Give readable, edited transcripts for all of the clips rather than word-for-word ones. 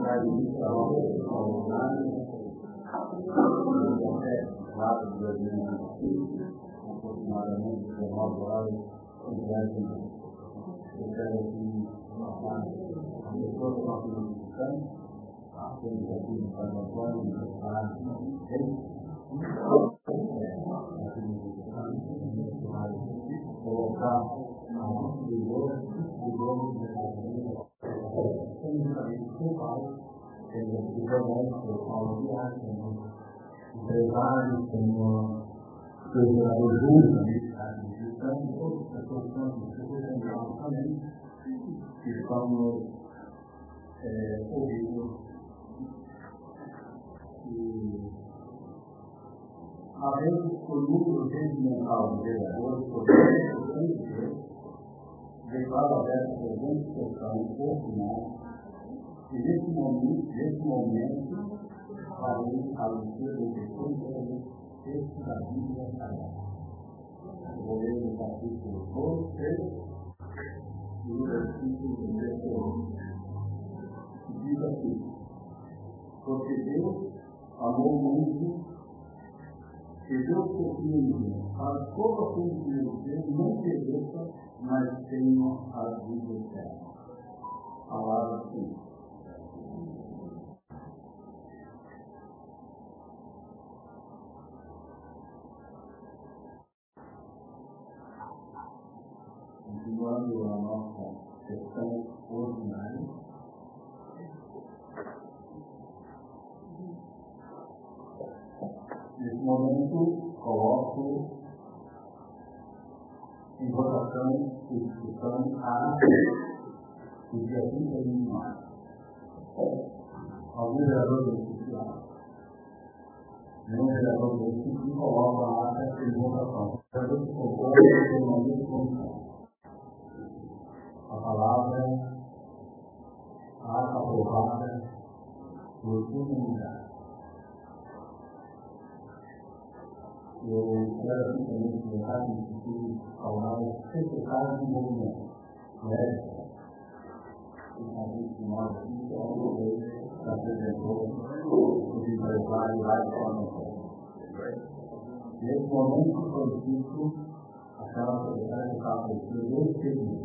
aproximadamente 19 horas, eu quero aqui mostrar a pessoa que nós estamos buscando, temos aqui no Santo Antônio, no Santo colocar a nossa vigor, o dono da família, unicamente com o pai, temos aqui o Paulo Viagem, temos empresários, temos governador Júlio, todas as pessoas que nós estamos também, que estamos ouvindo. E além do número sentimental do vereador, declaro aberto a presente sessão oportunal, e nesse momento, farei a leitura do texto da Bíblia Sagrada. Vou ler no capítulo 12, e o versículo 18. Diz assim: porque Deus amou o mundo, que Deus confia para todo aquele que Deus não pereça, mas tenha a vida eterna. Palavra assim. Continuando a nossa sessão ordinária, nesse momento coloco em votação e discussão do dia 31 de março. Algum vereador do município? Nenhum vereador do município coloca a ata em votação. O vereador que concorda com a minha comissão. A palavra, a ata aprovada por unanimidade. Eu quero aqui também colocar no Instituto Saudável secretário de movimento. O convite de nós aqui, que é o governo que apresentou os empresários lá de formação. Nesse momento, solicito aquela secretária que está aparecendo dois pedidos.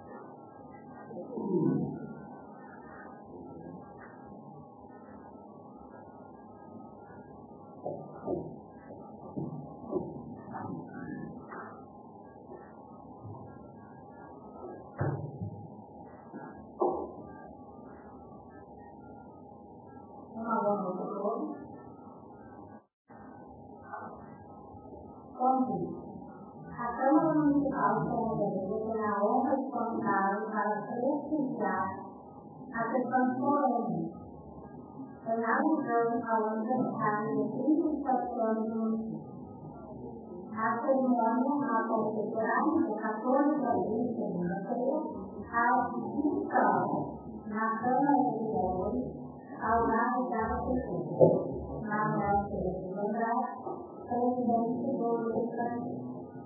A Câmara Municipal de Salvador tem a honra de convidá-lo para prestigiar a sessão solene, em alusão ao aniversário de 37 anos do município. A cerimônia acontecerá no dia 14 de abril, segunda-feira, às 20 horas, na Câmara de Vereadores, ao lado da Prefeitura. Manuel Pereira de Andrade, presidente do Legislativo.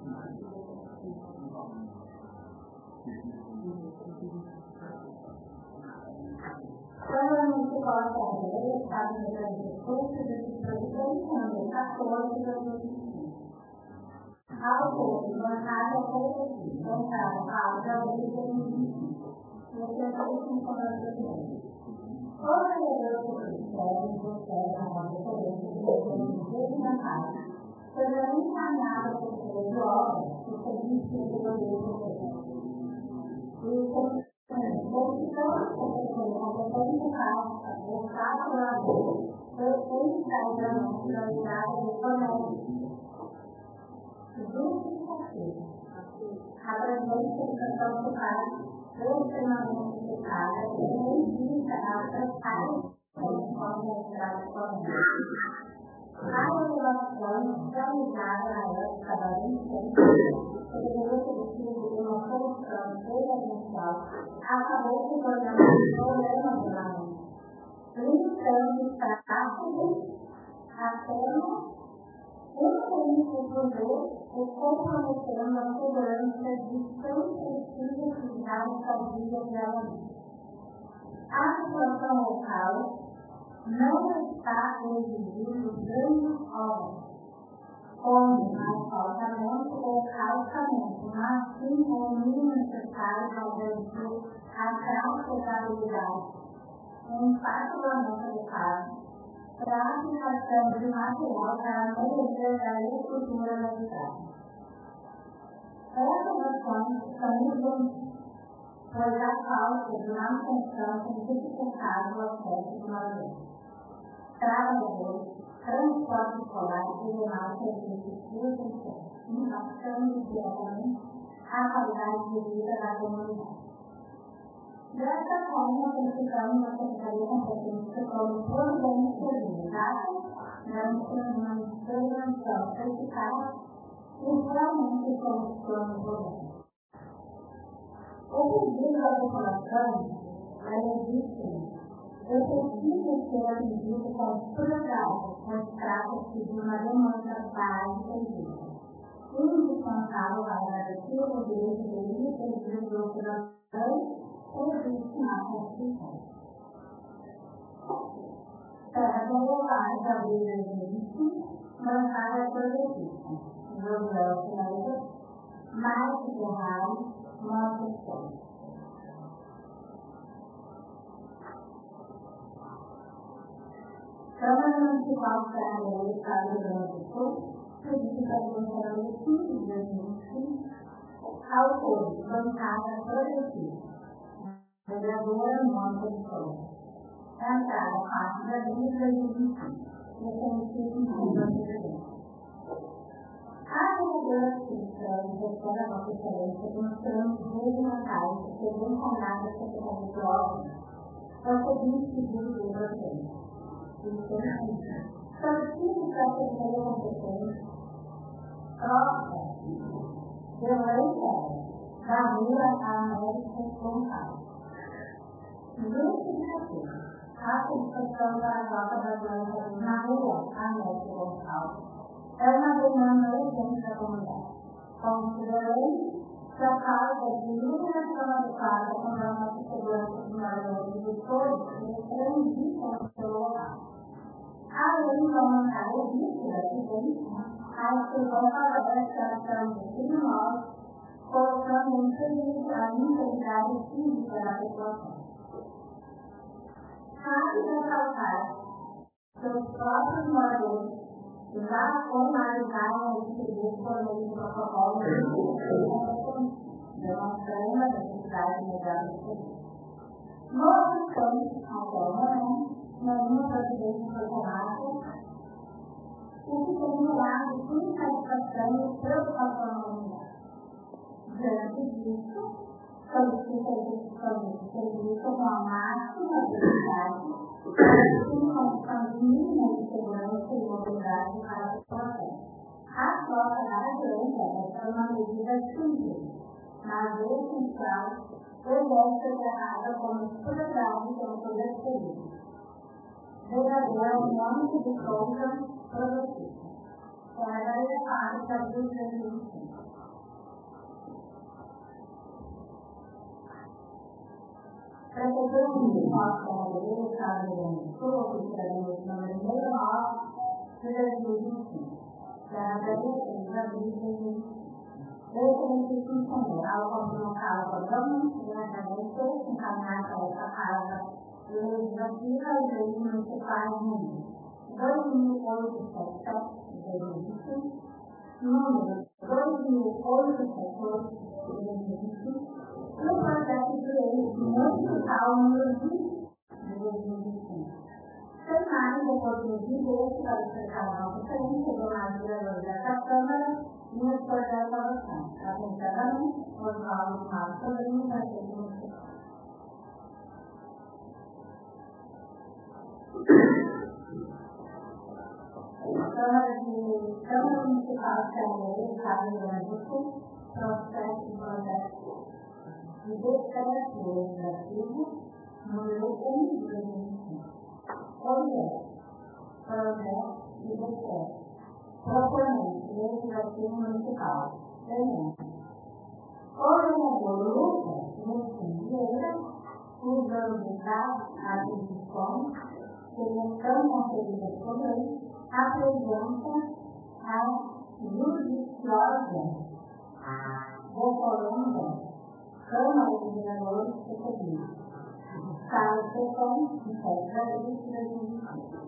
Câmara Municipal de Salvador está no curso de presidência no 14 de 2005. Ao todo, bancada bancada para o abril de 2025. E o presidente como presidente. O vereador do Ministério do Ministério da Referência do Governo da Casa será encaminhado por meio de obras do serviço de governo do governo. E o verificando a competência básica do calculador prefeito da unidade do comércio. Justificativa. A presença de pessoas do pai extremamente necessária e indica a prestar condições da cidade de comércio. A legislação realizada na época da licença poderia ter sido uma solução emergencial, acabou se tornando um problema permanente, limitando os tráfegos apenas o comprometendo a segurança de tão sensíveis atividades da vida de alunos. A situação local não está exigindo grandes obras, como asfaltamento ou calçamento, mas sim o mínimo necessário para garantir a transitabilidade, um espaçamento adequado para a aplicação de material para a melhoria da estrutura da cidade. Essas ações são urgentes, pois a falta de manutenção tem dificultado o acesso de moradores, trabalhadores, transporte escolar e demais serviços essenciais, impactando diretamente a qualidade de vida da comunidade. Dessa forma, solicitamos a Secretaria Competente como providencializada na intervenção eficaz e realmente solucione o problema. O pedido da população é legítimo. Eu preciso ser atendido com prioridade, pois trata-se de uma demanda básica e justa, indispensável para garantir o direito de livre exercício do cidadão previsto na Constituição. Trata-se de abril de 2020, lançada progressista, Gabriel Fernandes, Márcio Ferrari, Montesquieu. Câmara Municipal de Serra do Estado do Rio Grande do Sul, publicada no dia 5 de 2005, autor, bancada progressista, vereadora Montesquieu. Entrada parte de abril de 2005, reconhecido em presidente. A vereadora Cícera, gestão da Conferência, demonstrando regimentais que seriam encaminhadas à Secretaria de Obras, para o seguinte pedido do presidente. Solicito que a Secretaria Competente troca violência da rua América Gonçalves. Justificativo. A satisfação da rota da violência na rua América Gonçalves é uma demanda urgente da comunidade, considerando que a falta de iluminação adequada com a segurança dos moradores e de todos que transitam pelo local. Além de aumentar o risco da acidente, a exclusão favorece a ação de criminosos, colocando em perigo a integridade física da população. Cabe ressaltar que os próprios moradores já formalizaram o serviço por meio do protocolo demonstrando a necessidade de melhorar o serviço. No obstante, até o momento, nenhuma providência foi tomada, o que tem gerado insatisfação e preocupação na comunidade. Diante disso, solicita a execução desse serviço com a máxima prioridade, em condição de mínima de segurança e mobilidade para a população. A troca da violência é uma medida simples, mas essencial, deve ser tratada como prioridade pelo poder público. Vereadora Mônica de Souza, progressista. Secretaria Fábrica de 2025. Prefeitura Municipal de Serra do Estado do Rio Grande do Sul, oficialmente número 69 de 2025. Secretaria de abril de 2025. Esse funcionou ao comunicar o programa diretamente encaminhado a essa casa legislativa e leis municipais número 2877 de 2025, número 2878 de 2025, e o projeto de lei municipal número 20 de 2025. Sem mais, depois do direito para explicar a nossa conferência do vereador da Câmara e os projetos de adoção. Atentamente, Oswaldo Marcos Sobrinho, prefeito municipal. Câmara Municipal de Serra do Estado do Rio Grande do Sul, processo de projeto de decreto legislativo número 1 de 2025. Projeto de decreto proponente legislativo municipal. O vereador Lucas Vieira fundamental às instituições, seria tão conferida por lei, apresenta a judiciosa, referenda, Câmara de Vereadores do Serviço. Para o sessão de 7 de abril de 2020.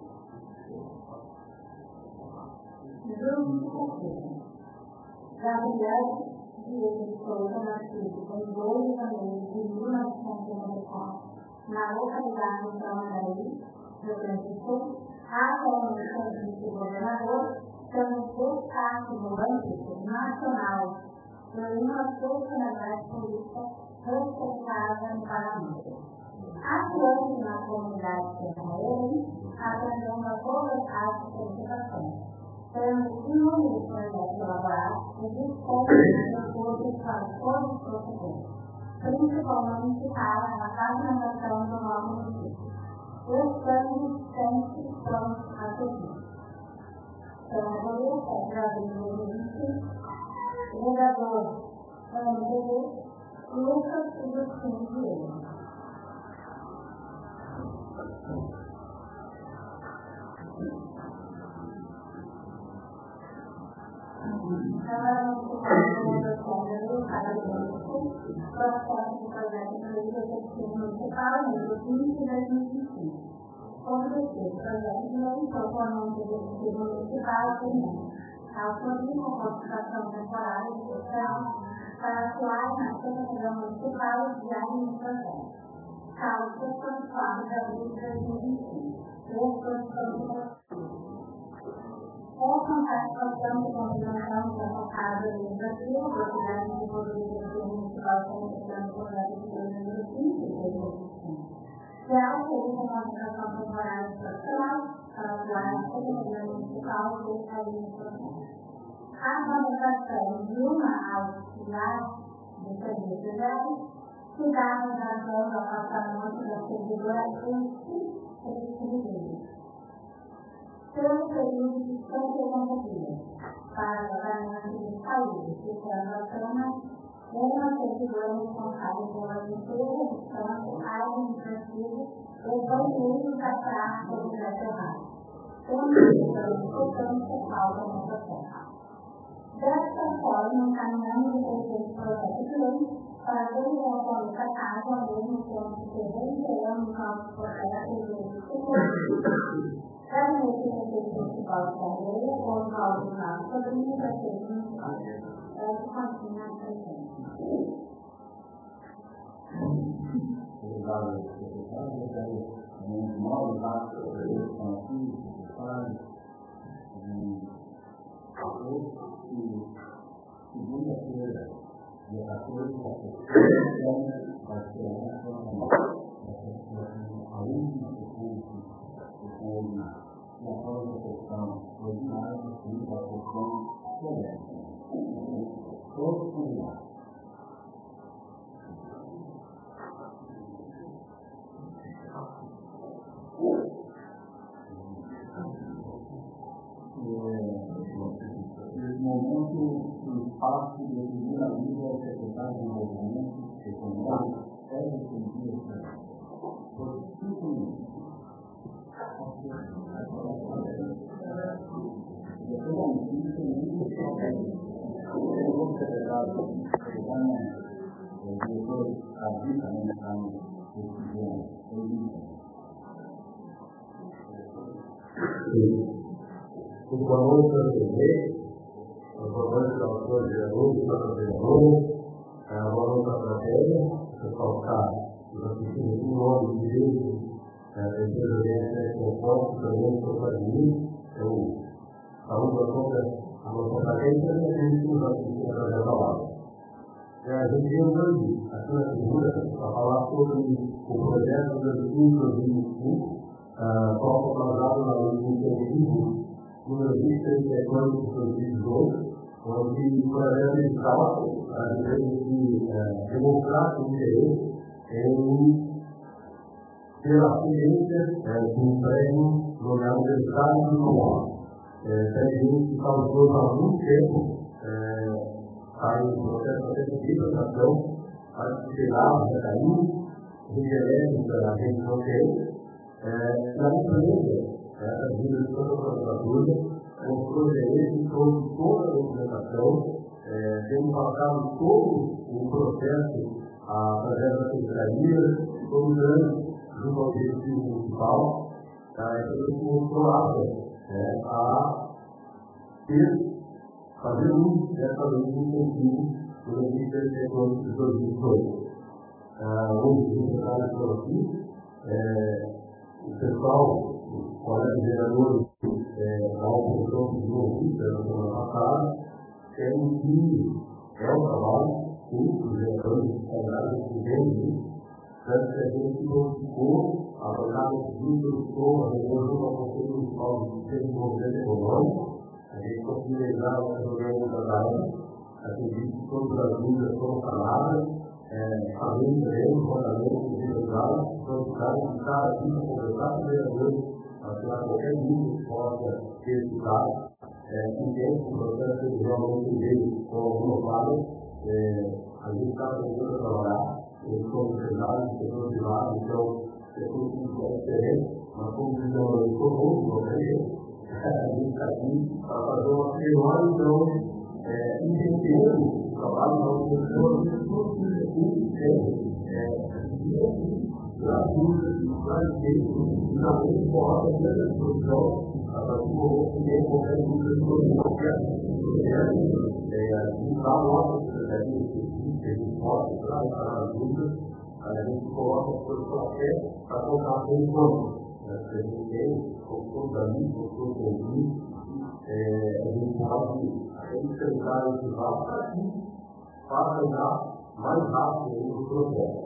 Justificativa. Gabriel Diego de Souza, nascido em 2 de janeiro de 1994, na localidade de Tramandaí, Rio Grande do Sul, atualmente como vice-governador, sendo destaque no âmbito nacional por uma personalidade política respeitada no parlamento. Atuando na comunidade sertaneja, aprendendo a conversar as solicitações, tendo inúmeros projetos elaborados e disponíveis recursos para todos os processos, principalmente para a pavimentação do novo município. Estamos sempre prontos a seguir. Senador 7 de abril de 2020, vereador MDB, Lucas Agostinho Vieira. Processo de projeto de lei do Executivo Municipal número 20 de 2025. Objeto, projeto de lei proponente do Executivo Municipal autoriza a participação temporária e social para atuar na Secretaria Municipal de Administração. Causa 4 de abril de 2025. Essa participação de comunicação da Casa Legislativa da Cidade de Executivo Municipal Secretaria do Projeto de Lei número 5 de 2025. Que autoriza a participação temporária e social para atuar na Secretaria Municipal de Administração. A contratação de uma auxiliar de serviços gerais que dá a razão do afastamento da servidora substituída pelo período de 180 dias para tratamento de saúde, ficando apenas uma servidora responsável pela limpeza, descanso, administrativo e banheiro da prática do veterinário, demonstrando importância falta no processo. Desta forma, encaminhamos o presente projeto de lei para a deliberação da Casa, ao mesmo tempo que reiteramos nossos processos de gabinete do Prefeito Municipal de Carreira, Oswaldo Inácio Sobrinho, Prefeito Municipal. Essa continha a presente. Obrigado, secretário. Eu quero um nove dados para eles, estão aqui, secretário. Segunda-feira, dia 14, vai ser a última sessão e a próxima sessão ordinária da sessão celeste. Todos convidados. Nesse momento, o espaço de definir a vida ao secretário de Desenvolvimento Econômico é definido por 5 minutos. Depois da notícia, o novo secretário o diretor Adri também está Por favor, para boa noite aos senhores vereadores, para vereadores, boa noite à plateia, o pessoal está nos assistindo aqui, em nome de Deus, da empresa de composto, também estou fazendo, eu saúdo a nossa patência e a gente nos assiste através da palavra. A gente veio hoje, aqui na figura, para falar sobre o projeto do 2025, qual foi atrasado na lei de incentivo número 23 de 2018, onde o projeto inicial a gente demonstrar o interesse em ter a ciência de um prêmio nomeado pelo Estado do Comando. Prémio que causou há muito tempo para o processo de identificação, para que chegava, já caiu, referência a gente não tem, na empresa, essa vida de toda a nomenclatura, mostrou interesse em toda a documentação, temos passado todo o processo através da secretaria, dominando junto ao executivo municipal, então isso mostrou apta a fazer uso dessa lei de incentivo do Ministério Econômico de 2018. Hoje, o secretário de aqui, o pessoal, os colegas vereadores da oposição de novo, na semana passada, querem que é um trabalho que os vereadores trabalham com bem, tanto que a gente notificou a bancada civil, notificou a reunião do Conselho Municipal de Desenvolvimento Econômico, a gente conseguiu levar o programa da Bahia, acredito que todas as dúvidas foram faladas, falei também, o tratamento de legal, então o cara que está aqui para conversar com o vereador, para tirar qualquer dúvida que possa ter estudado, entende que o processo de realmente veio com alguma falha, a gente está tentando trabalhar, eles são empresários, setor privado, então é tudo muito diferente, mas como dizem, eu estou bom, não tem jeito, a gente está aqui para fazer uma melhor, então, entendendo o trabalho da oposição, gratuita, esclarecimento, finalmente coloca a minha disposição para que ninguém qualquer dúvida sobre qualquer projeto, usar a nossa secretaria específica, a gente pode entrar para as dúvidas, a gente coloca a disposição até para contar com o encontro. A gente tem, com todos os amigos, com todos os ouvintes, a gente pode enfrentar esse vaso para que faça já mais rápido o processo.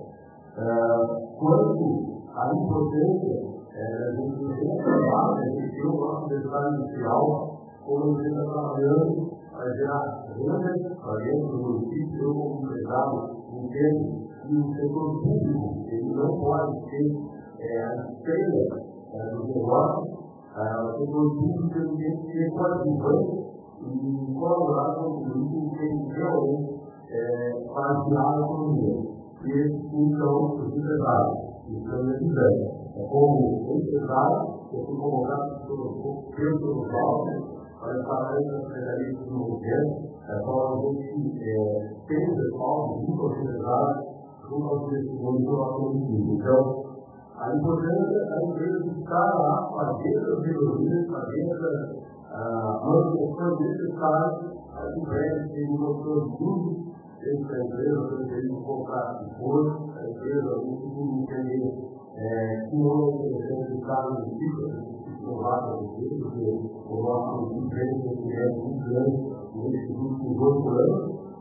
Quanto à importância, a gente tem trabalho, a gente tem o nosso design inicial, como a gente está trabalhando para gerar renda para dentro do município, eu como empresário entendo que o setor público ele não pode ter a estrela do negócio, o setor público ele tem que ser coadjuvante e colaborar com o município que realmente para ajudar a economia. E então, os empresários, estão decisando. Como empresário, eu fui convocado pelo Paulo para estar na Secretaria de Desenvolvimento, para a gente ter o respaldo junto aos empresários, junto aos investidores do nosso município. Então, a importância da empresa estar lá, fazer as melhorias, fazer as manutenções necessárias, as empresas têm um motor muito dentro da empresa, eu teria um contrato de força, a empresa, a gente tem que entender que não é interessante estar no município, no lado do município, porque o nosso emprego é muito grande, nesse último 8 anos,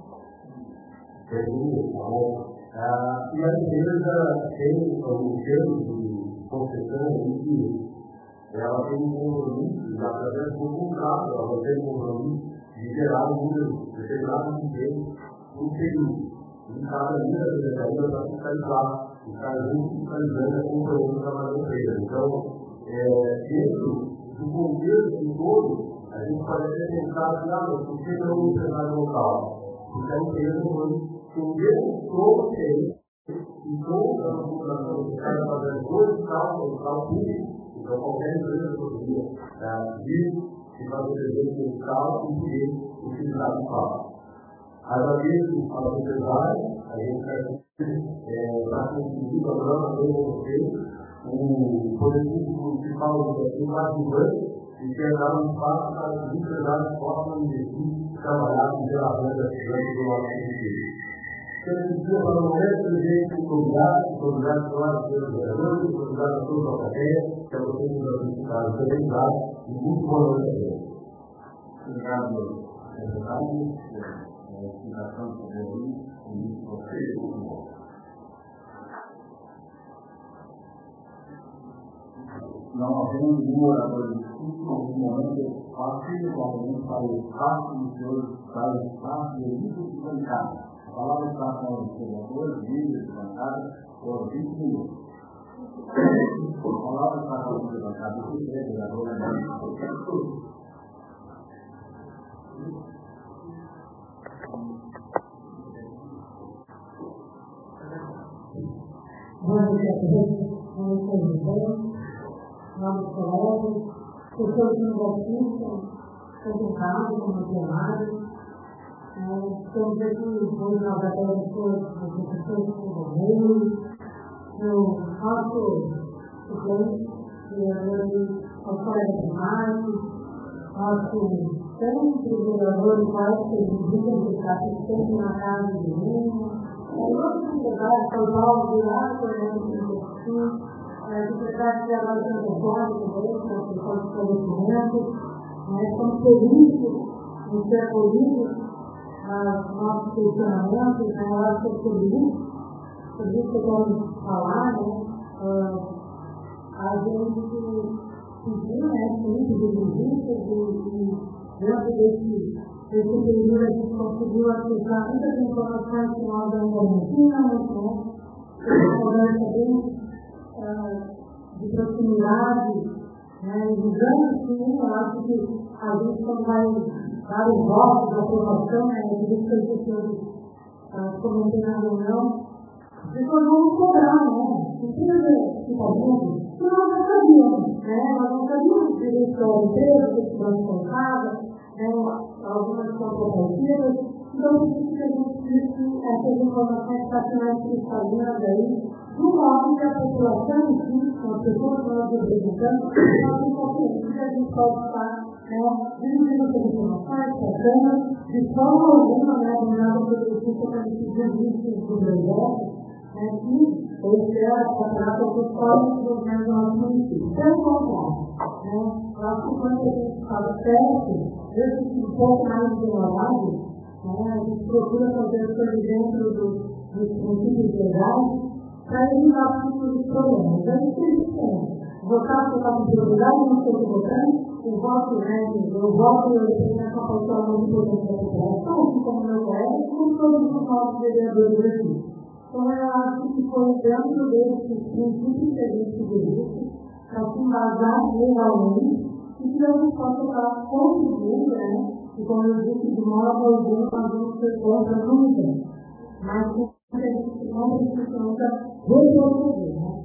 tá bom? E a empresa tem um termo de concessão que ela tem um compromisso, através do contrato, ela vai ter um compromisso de gerar um número determinado de emprego no período. E cada dia a secretaria vai fiscalizar, e cada dia fiscalizando a companhia trabalhando na empresa. Então, dentro do contexto todo, a gente pode até pensar que, por que não um empresário local? Porque a empresa foi quem demonstrou que tem, e toda a população que está fazendo dois cálculos, o cálculo público, então qualquer empresa poderia vir e fazer presente no cálculo e poder utilizar o cálculo. Agradeço aos empresários, a gente está conseguindo agora também com vocês, o Poder Público Municipal do Brasil coadjuvante e quer dar um espaço para que os empresários possam investir e trabalhar com geração da cidade do nosso município. Quero pedir para o momento, presidente, muito obrigado pela senhora, vereadores, muito obrigado a todos da plateia, que a vocês nos ajudaram também, e muito boa noite a todos. Obrigado, secretário. Explicação do governo, não havendo um orador de discurso, no momento, particularmente para o espaço dos senhores, para o espaço de livros de bancada. A palavra está com os senadores, líderes de bancada, por 20 minutos. A palavra está com os de bancada, o vereador, vamos novos colegas, pessoas que nos assistem, tanto em casa como no plenário. Temos aqui hoje nós até as pessoas que envolveram, o nosso suplente, que é o colega primário, nosso sempre vereador e quase que visita que está sempre na casa de mim, outros secretários, São Paulo, de lá, por exemplo, secretário de agora de Antônio também, que é o pessoal de estabelecimento, estamos felizes em ser acolhidos nos nossos questionamentos, eu acho que é sobre isso que eu quero falar, a gente pediu, muito de visitas e dentro desse período a gente conseguiu acessar muitas informações que nós ainda não tínhamos, conversa bem de proximidade, e visando sim, eu acho que a gente quando vai dar o voto da aprovação, por isso que eu comentei na reunião, depois vamos cobrar, precisa ficar vendo, que nós não sabíamos, nós não sabíamos direito da empresa, que estamos colocadas, algumas contrapartidas, então por isso que a gente disse essas informações que está sendo cristalinas aí, do modo que a população em si, as pessoas que nós representamos, nós temos consciência que a gente pode estar dirigindo essas informações, tratando de forma alguma, do nada progressista para decidir isso do projeto, que eu espero acabar com os povos do nosso município. Pelo contrário, eu acho que quando a gente fala certo, esse um pouco mais demorado, a gente procura fazer as coisas dentro dos princípios legais para evitar tipos de problemas. É isso que a gente tem. Votar por causa de prioridade, não estou votando, eu voto e eu represento uma pessoa muito importante da população, assim como meu colega, como todos os nossos vereadores aqui. Então, eu acho que foi dentro desses princípios que a gente disse, para se embasar legalmente, e que a gente possa estar contribuindo, e como eu disse, de modo algum, nós vamos ter contra nunca, mas a gente não precisa nunca retroceder.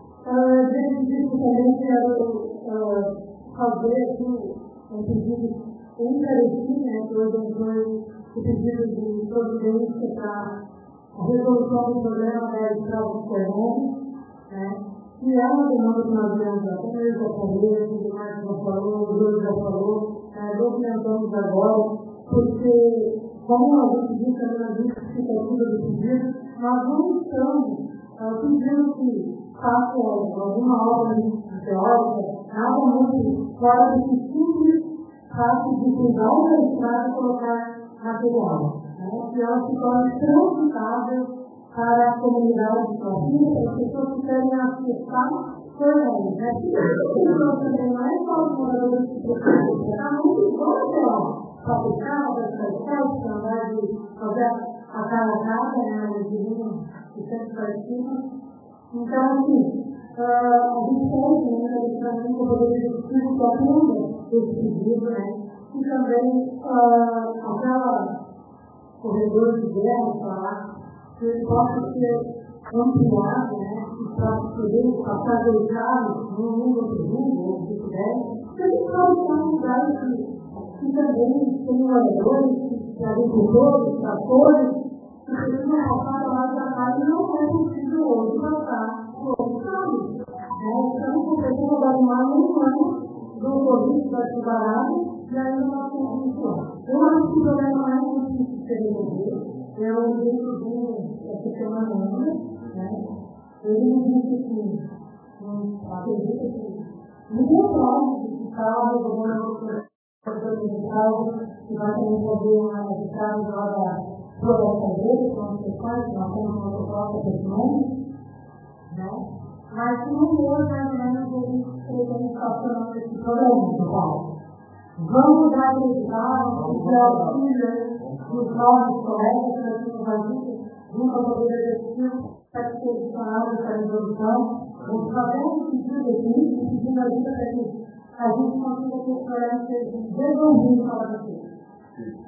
Dentro disso também quero fazer aqui um pedido encarecido, por exemplo, o pedido de providência para a resolução do problema da estrada de Fernandes, que é uma demanda que nós vemos até mesmo a Palmeira, o Marcos já falou, o Júlio já falou, documentamos agora, porque, como a gente disse na justificativa do pedido, nós não estamos pedindo que faça alguma obra teórica, nada muito fora do que simples faça de cuidar da estrada e colocar material. Que ela se torne transitável para a comunidade de Campinas, para as pessoas que querem acessar Fernandes. Também não é só os moradores que precisam, está muito bom para fechar, para andar de fazer a cara a cara, os vizinhos que sempre participam. Então, assim, a gente tem também o poder executivo que atenda esse pedido, e também aquela corredor de guerra, falar que ele possa ser ampliado, e para poder passar dois carros num outro mundo, ou se puder, porque a gente pode estar em lugares que também tem moradores, agricultores, tratores, que precisam passar lá para cá e não é possível hoje passar por outros carros. Então, com certeza, vai demorar um ano do Covid vai ser barato, e ainda nós temos isso lá. Eu acho que o problema não é muito difícil de ser resolvido. Eu decidi essa semana ainda, ele me disse que acredita que ninguém pode ficar resolvendo que vai também fazer uma estrada lá da floresta dele, que nós temos uma proposta pessoal, mas que não foi mais ou menos ele passando esse problema, pessoal. Vamos acreditar no que é o filho dos nossos colegas, para que nos ajude junto ao poder executivo, para que seja adicionado essa resolução. Nós fazemos pedido aqui, pedindo ajuda para que a gente consiga ter esse problema ser resolvido para vocês.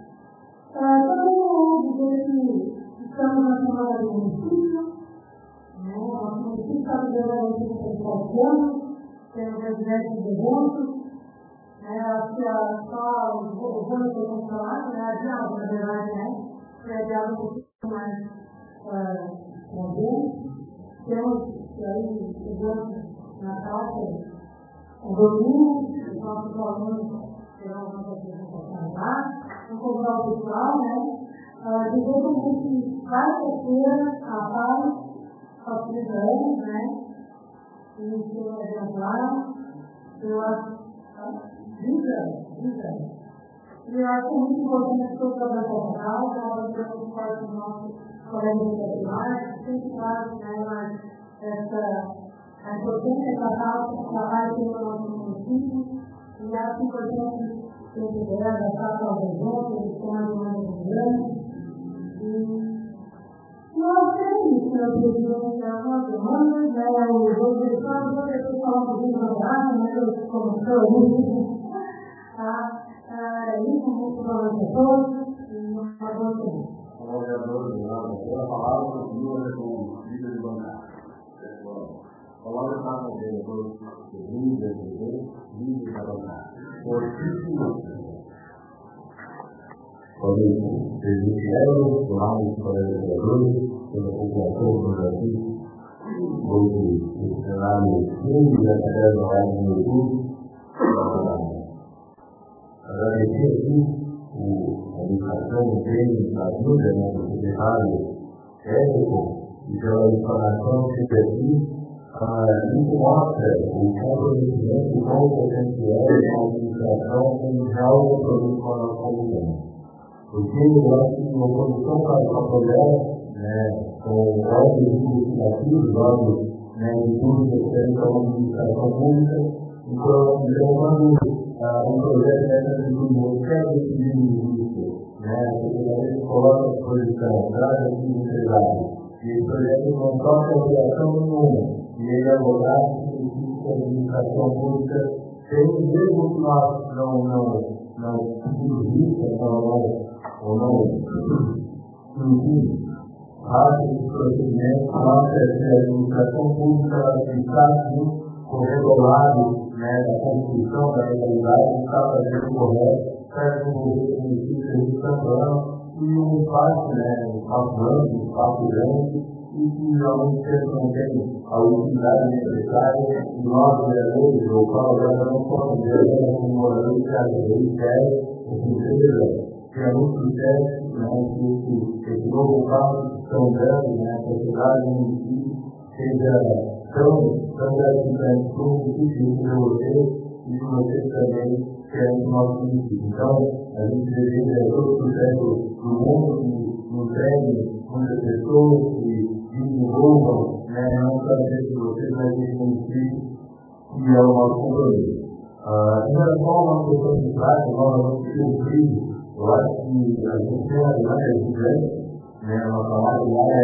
Também eu dizer que estamos na Câmara do Município, Nós não precisamos de uma legislação, tem o presidente do mundo, acho que só o Rony que eu vou falar, a diálogo, na verdade, que é diálogo um pouquinho mais comum. Temos aí, chegando na casa, o domingo, os nossos alunos terão uma apresentação lá, vamos convidar o pessoal, dizer que vai ter a paz aos isso é exemplar, eu acho, vida. E eu acho muito importante que o programa cultural, que nós temos parte do nosso colégio veterinário, que sempre traz a importância da pauta que trabalha pelo nosso município, e acho importante que a gente deve estar com a região, que eles estão mais grande. Nós temos na presidência uma demanda, o resultado vou ter que falar um pouquinho mais rápido, eu começou isso, isso muito para as pessoas, e não acabou tudo. O vereador, eu falava com o líder de bancada. Falava com o vereador, líder da bancada. Quando eles vieram, falamos para os vereadores, pela população do Brasil, hoje o cenário fundo da Secretaria da Ordem do YouTube, agradecer aqui a educação, a ajuda do secretário Érico e pela informação que teve aqui. Isso mostra o comprometimento com o potencial da administração mundial do produto para a comunidade. Porque eu acho que uma condição para essa projeto, com órgãos legislativos, órgãos de tudo que tem para a administração pública, então, quando um projeto dessa atitude quer decidir isso, a Secretaria coloca à disposição, traz aqui o empresário, e o projeto não toca operação nenhuma, e ele é abordado com a administração pública, sem mesmo que nós não pedimos ou não, enfim, faz esse procedimento, mostra que a administração pública está com o regulado da Constituição, da legalidade, está fazendo o correto, está desenvolvendo o município de Santo Ano e um espaço, um espaço grande, e que ao mesmo tempo não tem a utilidade necessária, e nós, vereadores, ou qual não somos vereadores, como moradores que às vezes querem, que é muito sucesso, que esse novo passo que estão dando, a sociedade do município, seja tão gratificante como o município de vocês e de vocês também querem o nosso município. Então, a gente deseja todo o sucesso do mundo que entregue muitas pessoas que desenvolvam, não somente de vocês, mas desse município, que é o nosso compromisso. Em relação a uma questão de prática, nós temos eu acho que a gente tem uma demanda gigante, uma palavra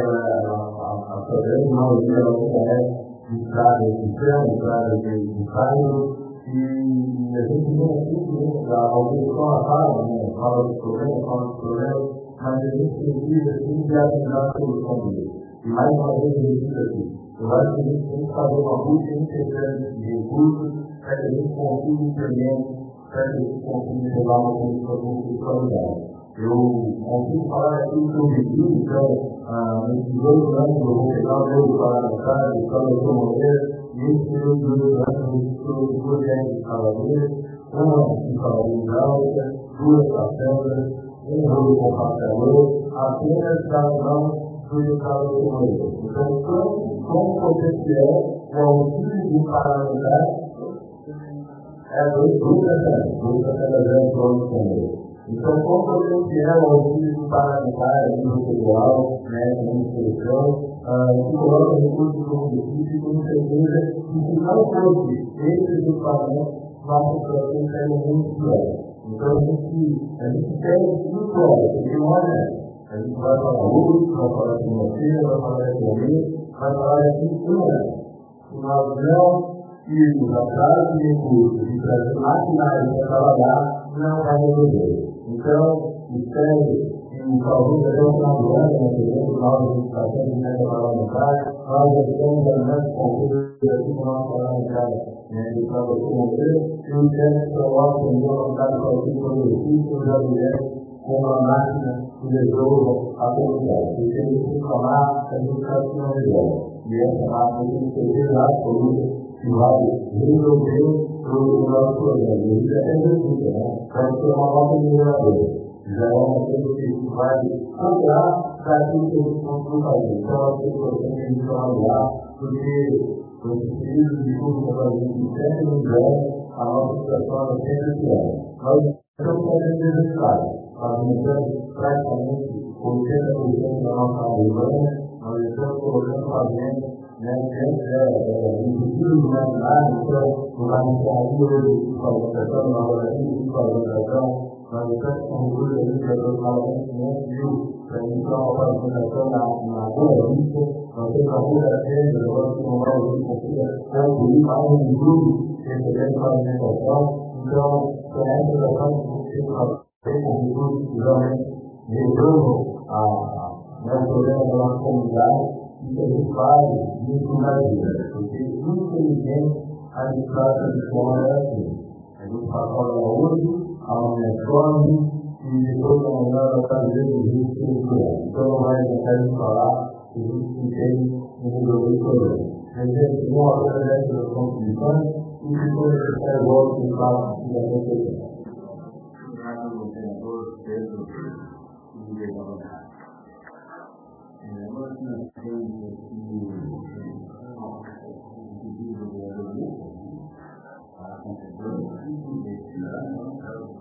a grande maioria de estradas de chão, estradas de bairro, e a gente vem aqui, a oposição fala dos problemas, mas a gente precisa de ajudar a solução deles. E mais uma vez eu repito aqui, eu acho que a gente tem que fazer uma busca incessante de recursos para que a gente consiga implementar, para que a gente consiga levar uma solução de qualidade. Eu consigo falar aqui do que eu vivi, então, nesses 2 anos eu vou pegar o meu parlamentar, o Carlos Moreira, e esse período de 2 anos eu estou 2 décadas de cavaleiros, uma de cavaleiros áurea, 2 capelas, um rolo com pastelão, apenas cada mão do Estado de Moreira. Então, como potencial, o auxílio do parlamentar é 2 capelas também. Então, como potencial o auxílio do parlamentar a nível federal, na instituição, que coloca recursos no município, com certeza, que se não fosse esses equipamentos, nossa situação seria muito pior. Então, a gente tem 5 horas, porque olha, a gente vai falar hoje, vai falar segunda-feira, vai falar economia, vai falar de 5 horas. Se nós não irmos atrás de recursos e trazer maquinário para trabalhar, não vai resolver. Então, espero que talvez até o final do ano, no final da legislação de emenda parlamentar, nós já estamos andando com o aqui com a nossa parlamentar de Estado de Comover, e o centro coloca o meu vontade para o tipo de exercício da mulher com uma máquina que resolva a comunidade. E tem que reclamar a educação melhor. E essa máquina tem que ser verdade absoluta que vai resolver o nosso problema. E isso é exercício, né? Vai ser uma nota melhoradora. Já é uma coisa que vai cobrar daquilo que eles estão fazendo. Então, as pessoas têm que trabalhar, porque os períodos de curso para a gente sempre nos dão a nossa situação é sempre pior. Nós estamos fazendo resultados. Nós aumentamos praticamente 80% da nossa área urbana, nós estamos colocando fazendo, inclusive do imaginário, então, no imaginário de pavimentação, na laboratório de pavimentação, nós estamos com recursos ali de aproximadamente 500 mil para iniciar uma pavimentação na Boa Vista. Nós temos a Rua da Pedra, agora que não vai conseguir concluir mais um grupo recebendo pavimentação. Então, com essa ação, tem que fazer com recursos que realmente resolvam o problema da nossa comunidade e que a gente faz isso na vida. Porque, infelizmente, a gente trata de forma assim. A gente passa a hora hoje, amanhã chove e depois da manhã ela está vendo o risco que ele tem. Então não vai deixar de falar que a gente tem um resolver o problema. Gente, uma hora dessa da contribuição e depois necessário volta que fala que vai acontecer. Obrigado, vereador Pedro e vereador. Agora que nós temos aqui o pedido do vereador para a concessão desse ano,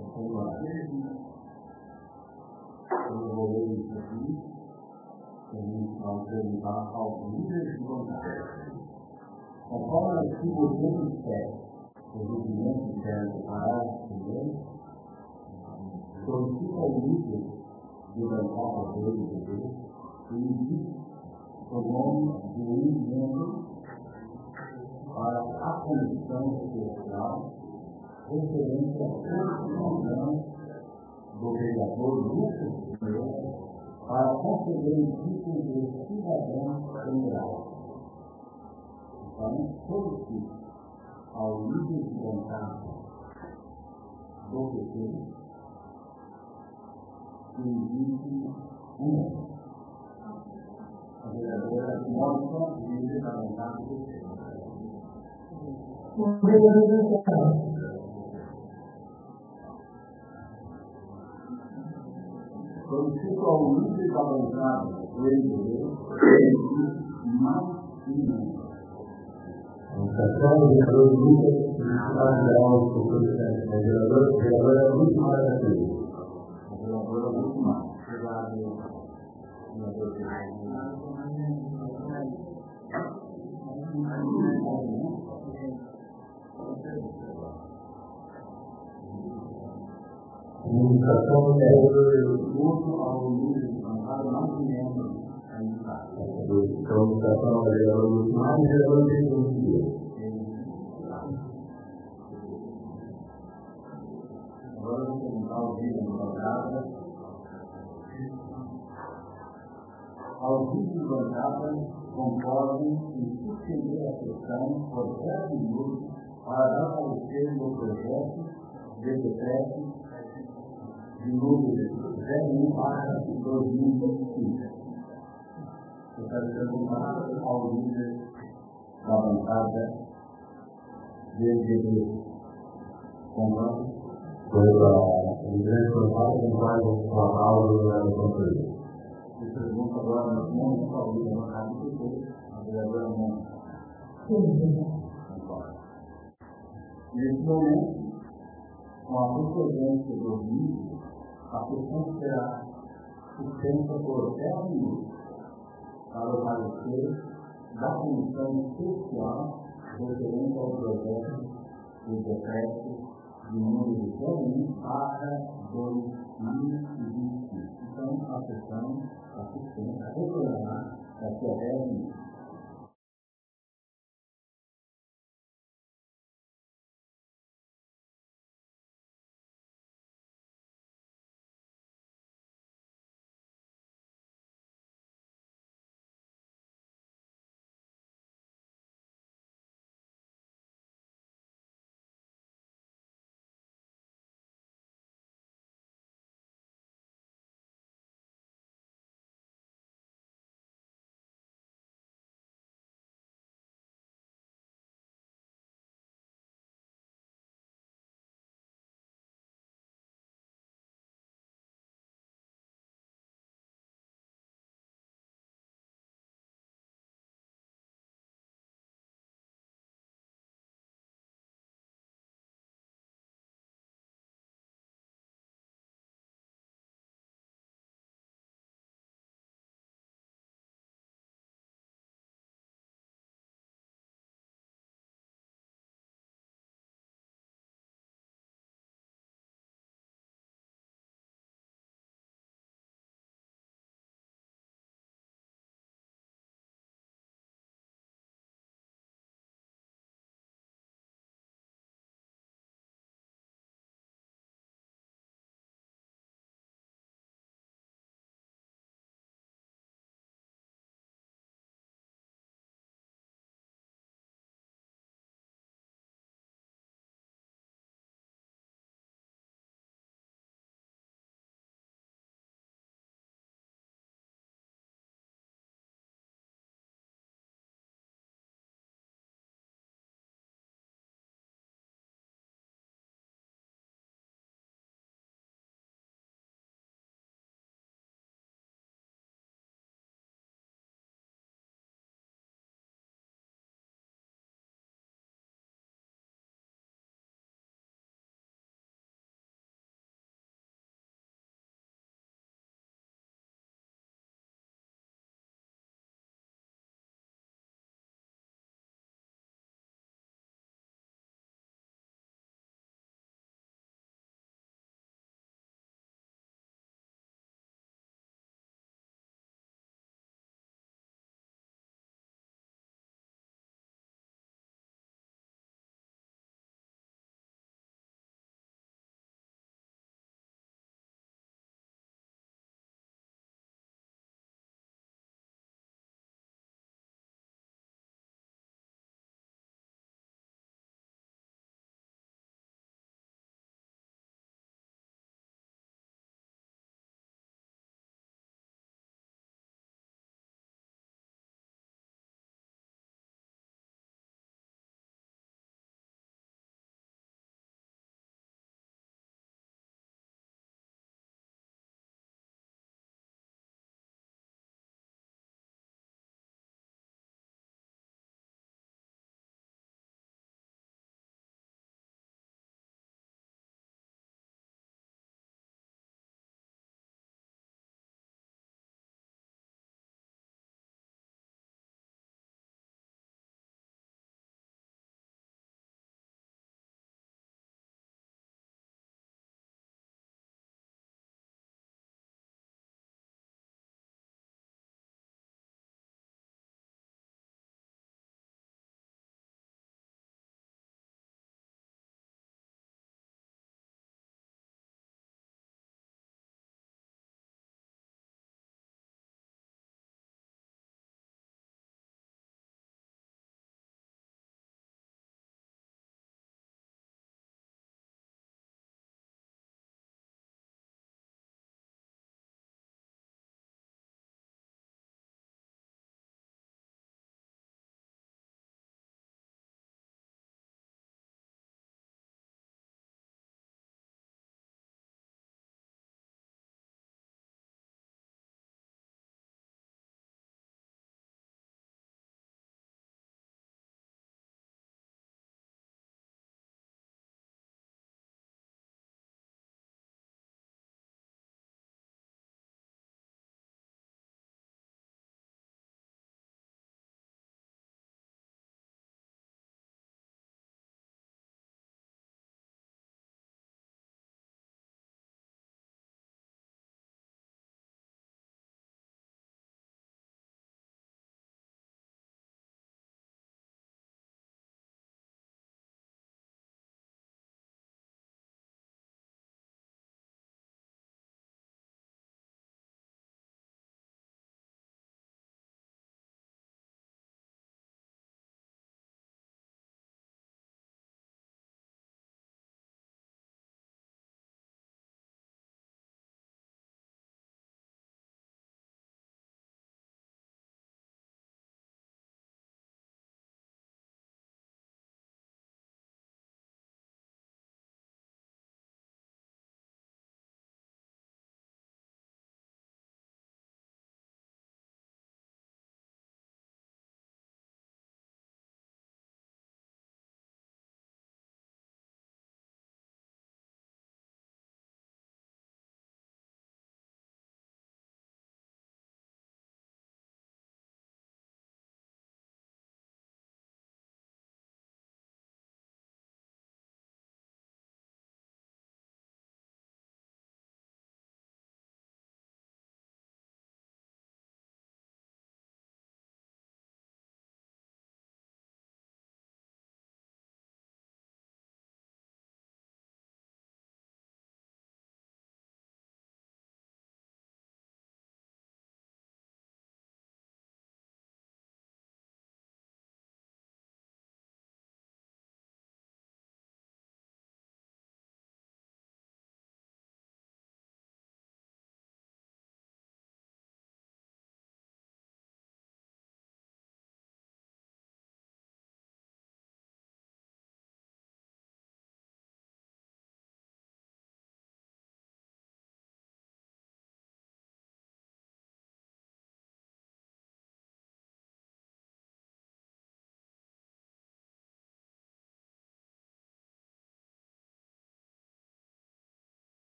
eu vou ler isso aqui, que a gente vai perguntar ao líder de vontade. Conforme o artigo 87 do documento interno do parágrafo 1º, solicita ao líder de bancada do PDT que indique o nome de um membro para a comissão especial referente à constituição do vereador Lucas Pereira para conceder o título de cidadão federal. Então, solicito ao líder de bancada do PT que indique um membro. A vereadora Mônica, líder da bancada do PT. Solicito ao líder da bancada do MDB mais um. Educação, vereador Lucas, geral do presidente. Vereador é muito mais ativo. Vereador é muito mais. Obrigado, Comunicação é outro ao líder de bancada mais um membro a indicar. comunicação é vereador muito mais vereador de Agora eu vou perguntar ao líder de bancada. Ao líder de bancada concordam em suspender a sessão por 10 minutos para dar parecer no projeto de decreto de número 01/2025. Eu quero perguntar ao líder da bancada do MDB. Concorda? o grande formato que vai com a aula do controle. Eu pergunto agora no nome ao líder da bancada do PT, a vereadora Mônica. Concorda? Nesse momento, com a procedência do vídeo, a sessão será suspensa por 10 minutos para o parecer da comissão especial referente ao projeto do decreto de número 01/2025. Então, a sessão está suspensa, retornará daqui a 10 minutos.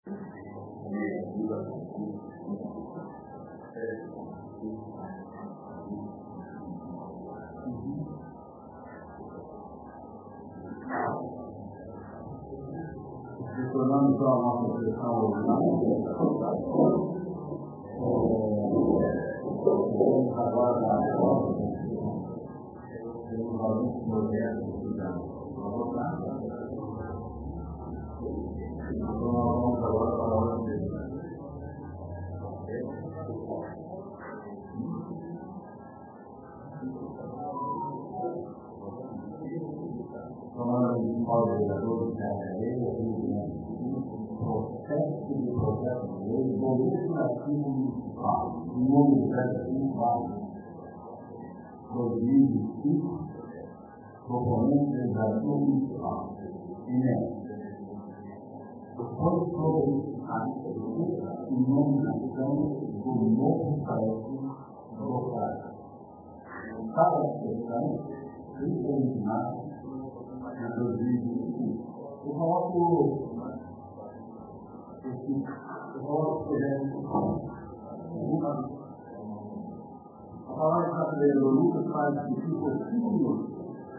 Retornando para a nossa sessão vamos agora temos alguns projetos para voltar. Então, vamos agora para a hora de falando de pós-vereadores da lei, processo de projeto de lei do legislativo municipal, número 2025, proponente legislativo municipal, depois sobre a nomeação do novo prédio do Estado. Para a sessão, 30 de março de 2025. Eu coloco a palavra está do Lucas faz de 5 minutos.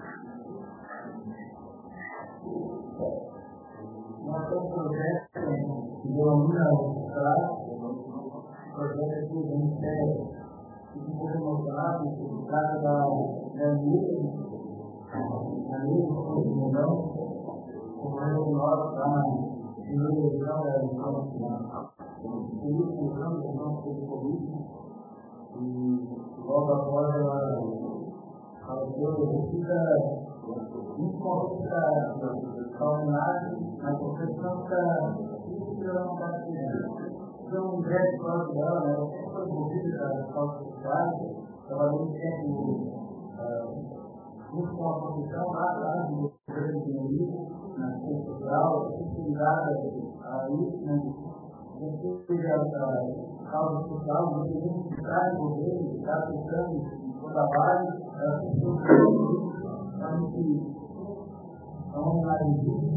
Nós temos um projeto que denomina o projeto do Ministério, que ficou demonstrado por causa da mesma comunhão, como é o nosso da primeira edição da edição nacional. Por isso, usamos o nosso Covid e logo após ela fica muito convicta extraordinário na concepção da criança. Então, um grande plano dela, ela sempre foi envolvida na escola social, trabalhou sempre junto com a profissão lá do governo de Unido, na ciência social, especializada a isso, a gente teve a causa social, a gente está envolvendo, está tentando o trabalho, a gente analisou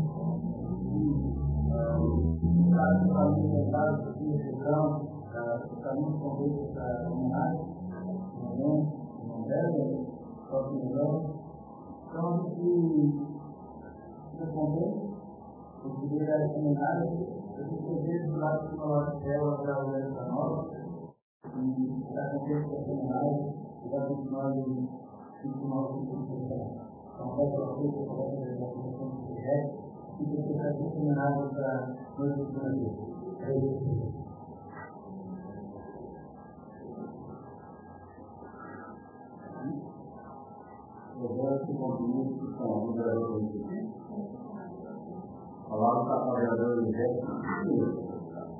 e a família está de gestão, justamente com isso da homenagem, não deve, só que não. Então, a gente respondeu, eu queria recomendar, eu escrevi do lado de uma tela para o Léo da Nova, e está contente com a seminário, e vai continuar em 5 novos cursos. Então, vai para você, que vai fazer a apresentação do projeto, e que você está com seminário para noite de Brasil. É isso. Agora, se continua com o vereador aqui. Falar para o vereador do resto.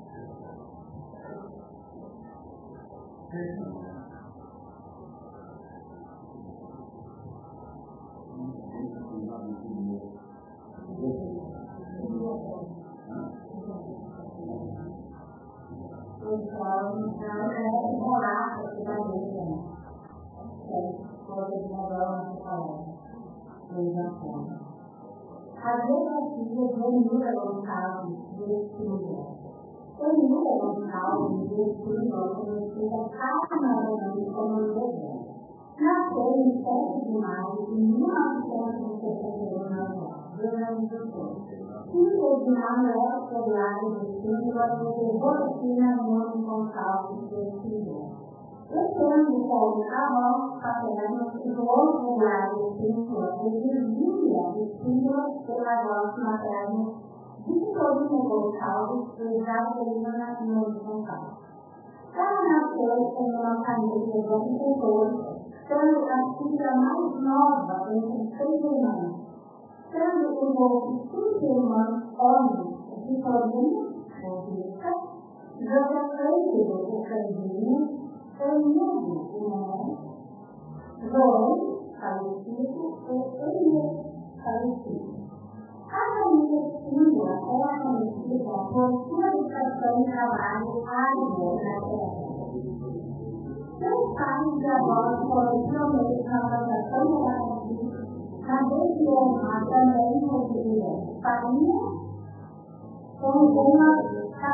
Às vezes as filhas dominam o caso de estudo. Dominam o caso de estudo como estudo carnalmente como um dever. Nasceu em 7 de maio de 1971 na Grande do Sul. Filho de Manuel Feriado de Silva e Rosina Nunes Gonçalves de Silva. Esse ano de Paulo Carvalho, paterno, ficou regulado de Silva e Virgínia de Silva pela voz materna Vitorino Gonçalves e Jaquelina Nunes Gonçalves. Ela nasceu em uma família de agricultores, sendo a filha mais nova entre 6 irmãos, sendo envolvidos 5 irmãos homens, Vitorino, Rodrigo, José Freire, o Candinho, Emílio, o Mãe, João, falecido, e Emílio, falecido. A família Silva era conhecida por sua educação e trabalho árduo na terra. Seus pais e avós foram pioneiros na plantação da café, na região também possuía farinha com uma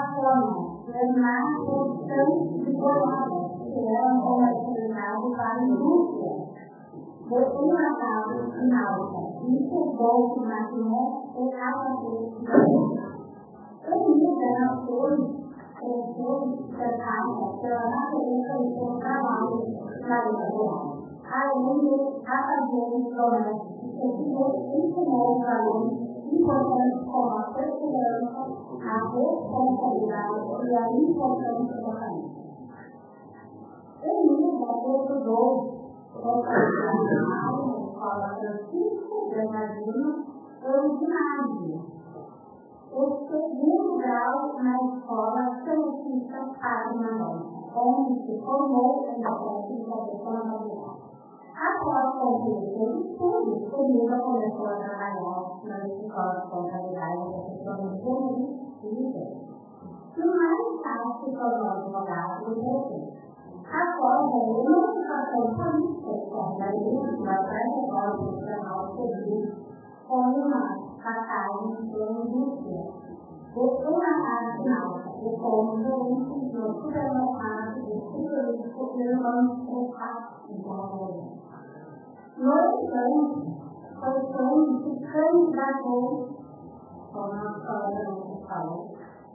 é mais constante de colônia, que é um comercializado para a indústria. De uma causa final, isso é bom que imaginou é cada vez mais. Em nível hoje, cercada pela natureza do seu trabalho na vida, além de afazeres domésticos que ensinou os alunos importantes como a perseverança, a responsabilidade e a importância da família. Em nível estudou na escola Francisco Bernardino originário. O segundo grau na escola Santista Padre, onde se formou em técnica de contabilidade. Após concluir seus estudos, o Lula começou a trabalhar na escola de contabilidade da professora de Líder. E mais tarde se tornou advogado e prefeito. Após a emancipação política da indústria trajetória profissional civil, com uma passagem pela indústria, de uma parte alta, e como gerente no supermercado de frigorífico Irmãos Prefeitos. No entanto, foi quando se candidatou, como a história não fala,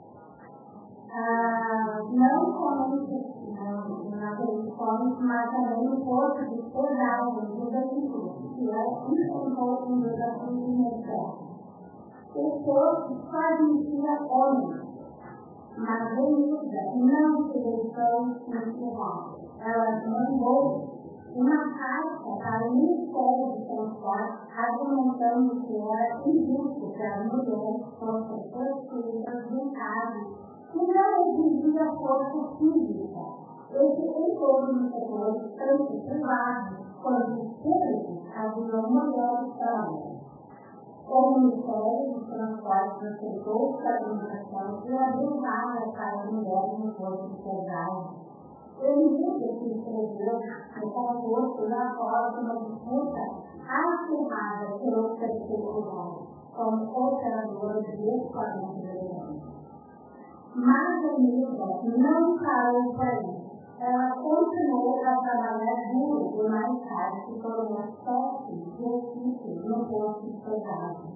não somente nas eleições, mas também no posto de pedágio do veículo, que enfrentou um desafio imediato. O posto só admitia homens, mas a Elisa não se deixou encerrar. Ela mandou uma carta para o Ministério de Transporte argumentando que era injusto que as mulheres fossem excluídas do cargo que não exigia força física. Esse entorno no setor, tanto privado quanto público, havia mulheres trabalhando. O Ministério de Transporte aceitou a comunicação e abriu vagas para as mulheres no posto de pedágio. Ele disse que escreveu no concurso e após uma disputa acirrada pelo terceiro lugar, como operadora de equipamento de eleição. Mas a Elisa não parou por aí. Ela continuou a trabalhar duro e mais tarde se tornou chefe de equipe no posto de pedágio.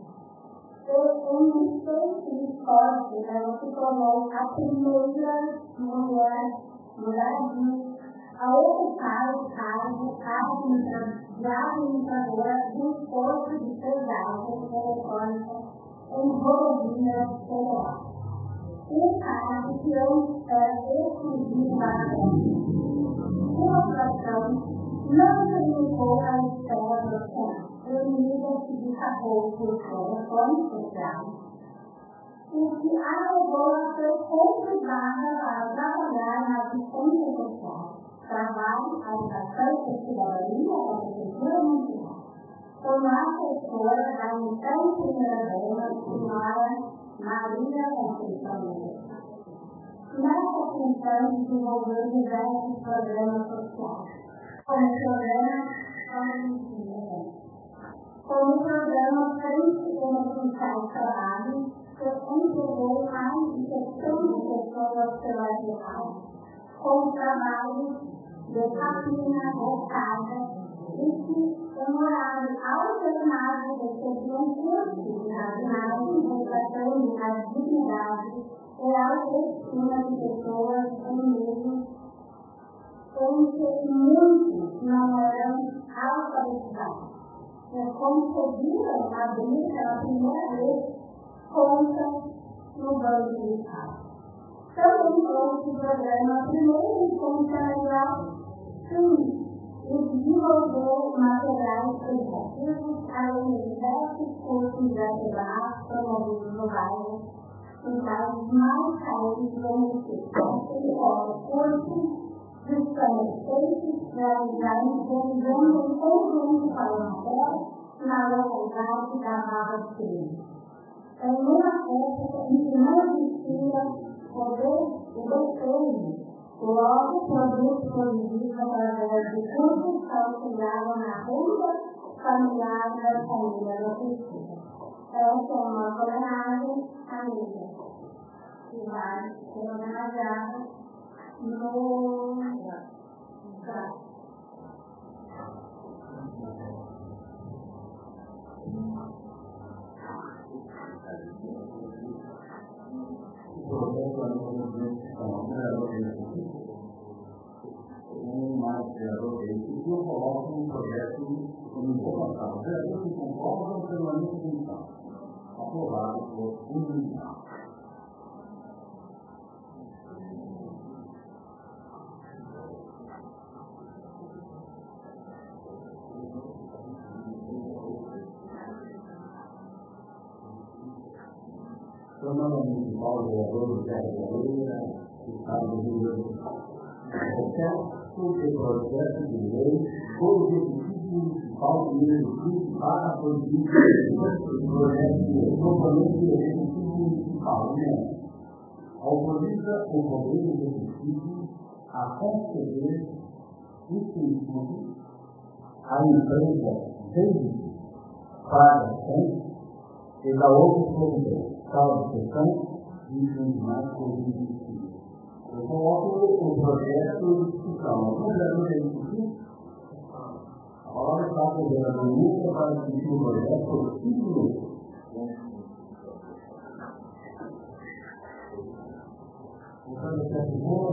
Em um feito histórico, ela se tornou a primeira mulher no Brasil a ocupar o cargo de administradora do posto de pedágio eletrônica em rodovia federal. Um cargo que antes era exclusivo da mulher. Sua atuação não se limitou à esfera profissional. Elisa se destacou por sua reforma social, o que a levou a ser convidada para trabalhar na assistência social, trabalho, habitação e cidadania da Prefeitura Municipal. Como assessora da então primeira-dama, senhora Maria Conceição. Nessa função, desenvolveu diversos programas sociais, como o programa Frente Emergencial Trabalho, que empregou mais de 70 pessoas pela região, com trabalhos de capina ou casa, e que, em horário alternado, recebiam cursos de jardinagem, resgatando a dignidade e a autoestima de pessoas em meio em que muitos não eram alfabetizados. Conseguiram abrir pela primeira vez conta no Banco do Estado. Também trouxe o programa Primeiro Encontro Salarial, e desenvolveu materiais educativos, além de diversos cursos de artesanato promovidos no bairro, em casos mais carentes do município. Ele coloca cursos de esclarecimentos realizados realizando um conjunto parlamentar na localidade da Barra do Sul. Em uma época em que não existia o desejo, logo produtos produzidos através de cursos que auxiliavam na renda familiar das famílias oficiais. Essa é uma homenagem à Lívia. que vai ser homenageada no eu coloco um projeto como informação. O vereador que concorda ou permanente com isso? Aprovado por unanimidade. Câmara Municipal de Vereadores do Terra de Areia, Estado do Rio Grande do Sul. Sobre o projeto de lei do Executivo Municipal de Exercício para a política do projeto de lei componente do Executivo Municipal, autoriza o Poder Executivo a conceder incentivo à empresa desde para e da outra providência, tal questão de mais Covid-19. Eu coloco o projeto de discussão. O vereador executivo, a palavra está com o vereador Lucas para discutir o projeto por 5 minutos. O projeto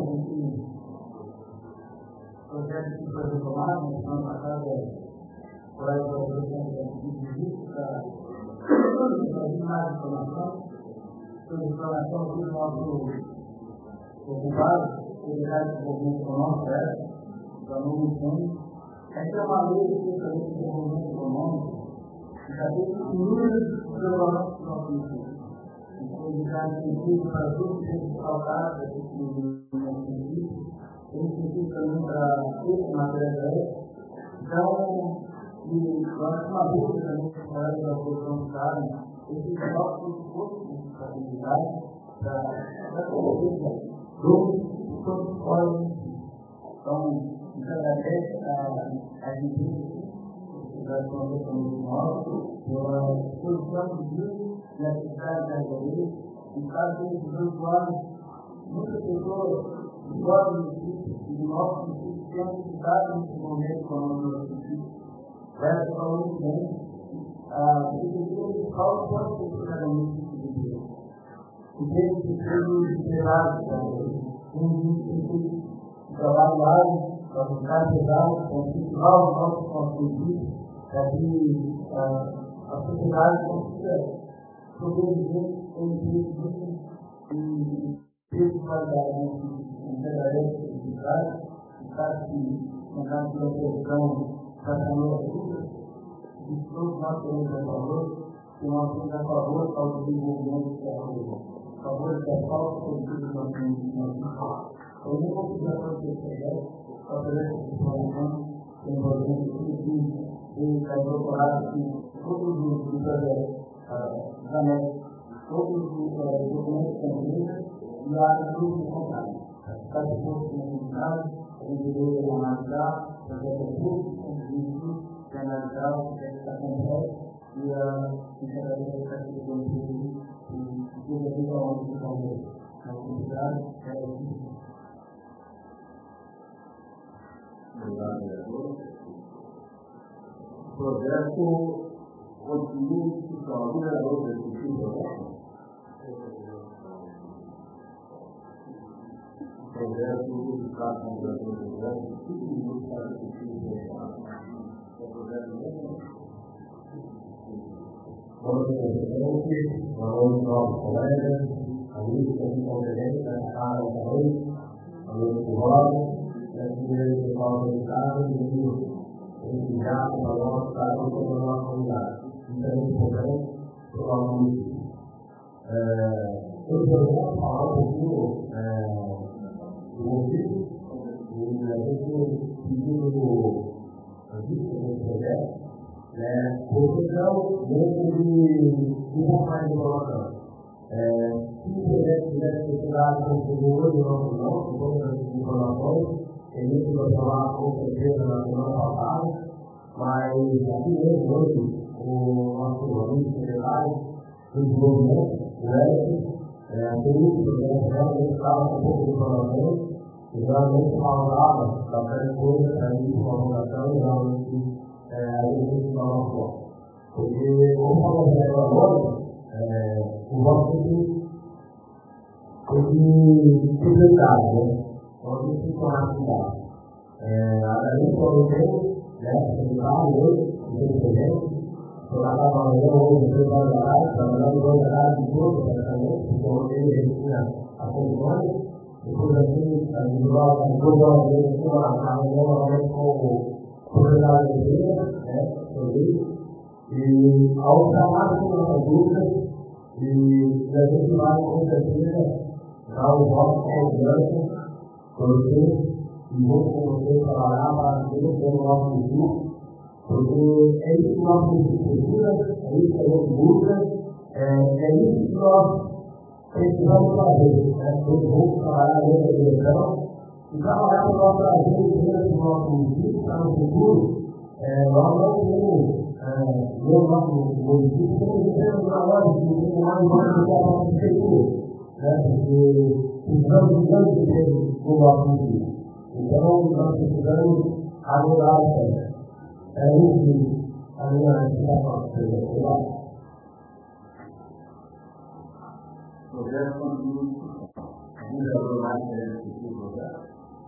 que foi retomado na semana passada por aí para o projeto de vista para mais informação sobre instalação do nosso ocupado, obrigado por econômico, da nomeação. Essa é uma lei de desenvolvimento econômico que já tem inúmeros problemas no nosso município. Obrigado para todos os faltados no nosso município, incentivo também para esse material. Então, nós uma dúvida também com os colegas da oposição do Estado, esses nossos cursos de estabilidade para a política. Então, agradece a gente da Convenção Nacional pela exposição do dia e a atividade da igreja. E cada vez dos usuários, muitas pessoas de fora do município e do nosso município têm necessidade nesse momento econômico do município. Essa falou muito bem. A Secretaria Municipal pode ser protagonista do município. O tempo que temos esperado um trabalho lá para buscar pesado, para incentivar os nossos contribuintes, para que a sociedade consiga sobreviver com o direito e ter qualidade em verdadeira felicidade, sabe que no caso da oposição da Câmara Pública, que todos nós temos a favor, que nós temos a favor ao desenvolvimento da região. Favor da falta política do nosso município. Eu não vou precisar fazer esse projeto, fazer essa informação, envolvendo tudo e a doutorado que todos os projetos da MEC, todos os documentos também e a luz de contato. Está disposto no comunicado, a gente veio analisar, fazer o curso, e analisar o que está completo e a Secretaria está chegando tudo aquilo onde se falou na comunidade é o que. Obrigado, vereador. O projeto continua discussão. O vereador discutiu o projeto. O projeto está com o vereador do projeto. 5 minutos para discutir o projeto. O projeto mesmo. Boa noite, novos colegas, amigos que estão presentes nessa casa da noite, amigos do Rosa, brasileiros do Paulo do Estado e enviados para o nosso Estado e para a nossa comunidade. Isso é muito importante para o nosso município. Eu vou falar um pouquinho do motivo e a gente pediu do projeto. Porque não dentro de um pouco mais de informação. Se o projeto tivesse sido dado com o seguro de novo não, com todas as informações, ele foi falar com certeza na semana passada, mas aqui mesmo hoje, o nosso amigo secretário do desenvolvimento, o Eric, Por isso, realmente estava com um pouco de planejamento, e realmente faltava bastante coisa para ir para uma votação e realmente a gente se torna forte. Porque, como falamos agora, o voto tem que ser explicado, né? Onde se torna a cidade. A gente pode ter, hoje, o presente, eu estava amanhã, hoje, 3 horas da tarde, trabalhando 2 horas da tarde, de todo, praticamente, porque ontem ele tinha a condições, depois assim, a gente volta 2 horas da tarde, amanhã, novamente com o proprietário da igreja, e ao trabalho com nossas dúvidas, e a gente vai, com certeza, dar o voto confiança por vocês, e junto com vocês trabalhar para ter o nosso futuro, porque é isso que nós precisamos, é isso que a gente busca, é isso que nós precisamos fazer, todos juntos trabalhar nessa direção e trabalhar para o nosso prazer, para o nosso município, para o futuro. Nós não temos, no nosso município, não temos uma loja que tem mais longe do que a nossa prefeitura, porque precisamos de grandes empresas no nosso município. Então, nós precisamos ajudar o centro. É isso a minha explicação. Obrigado. Projeto contínuo, um vereador mais querendo discutir o projeto.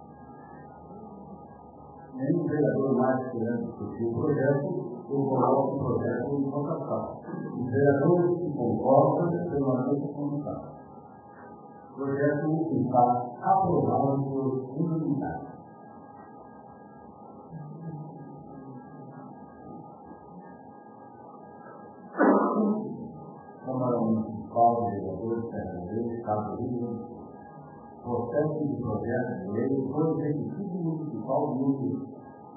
Nenhum vereador mais querendo discutir o projeto, eu coloco o projeto em votação. Os vereadores que concordam permanecem com votação. O projeto está aprovado por unanimidade. Câmara Municipal de Vereadores, Pernambuco, Estado do Rio, processo de projeto de lei do Executivo Municipal número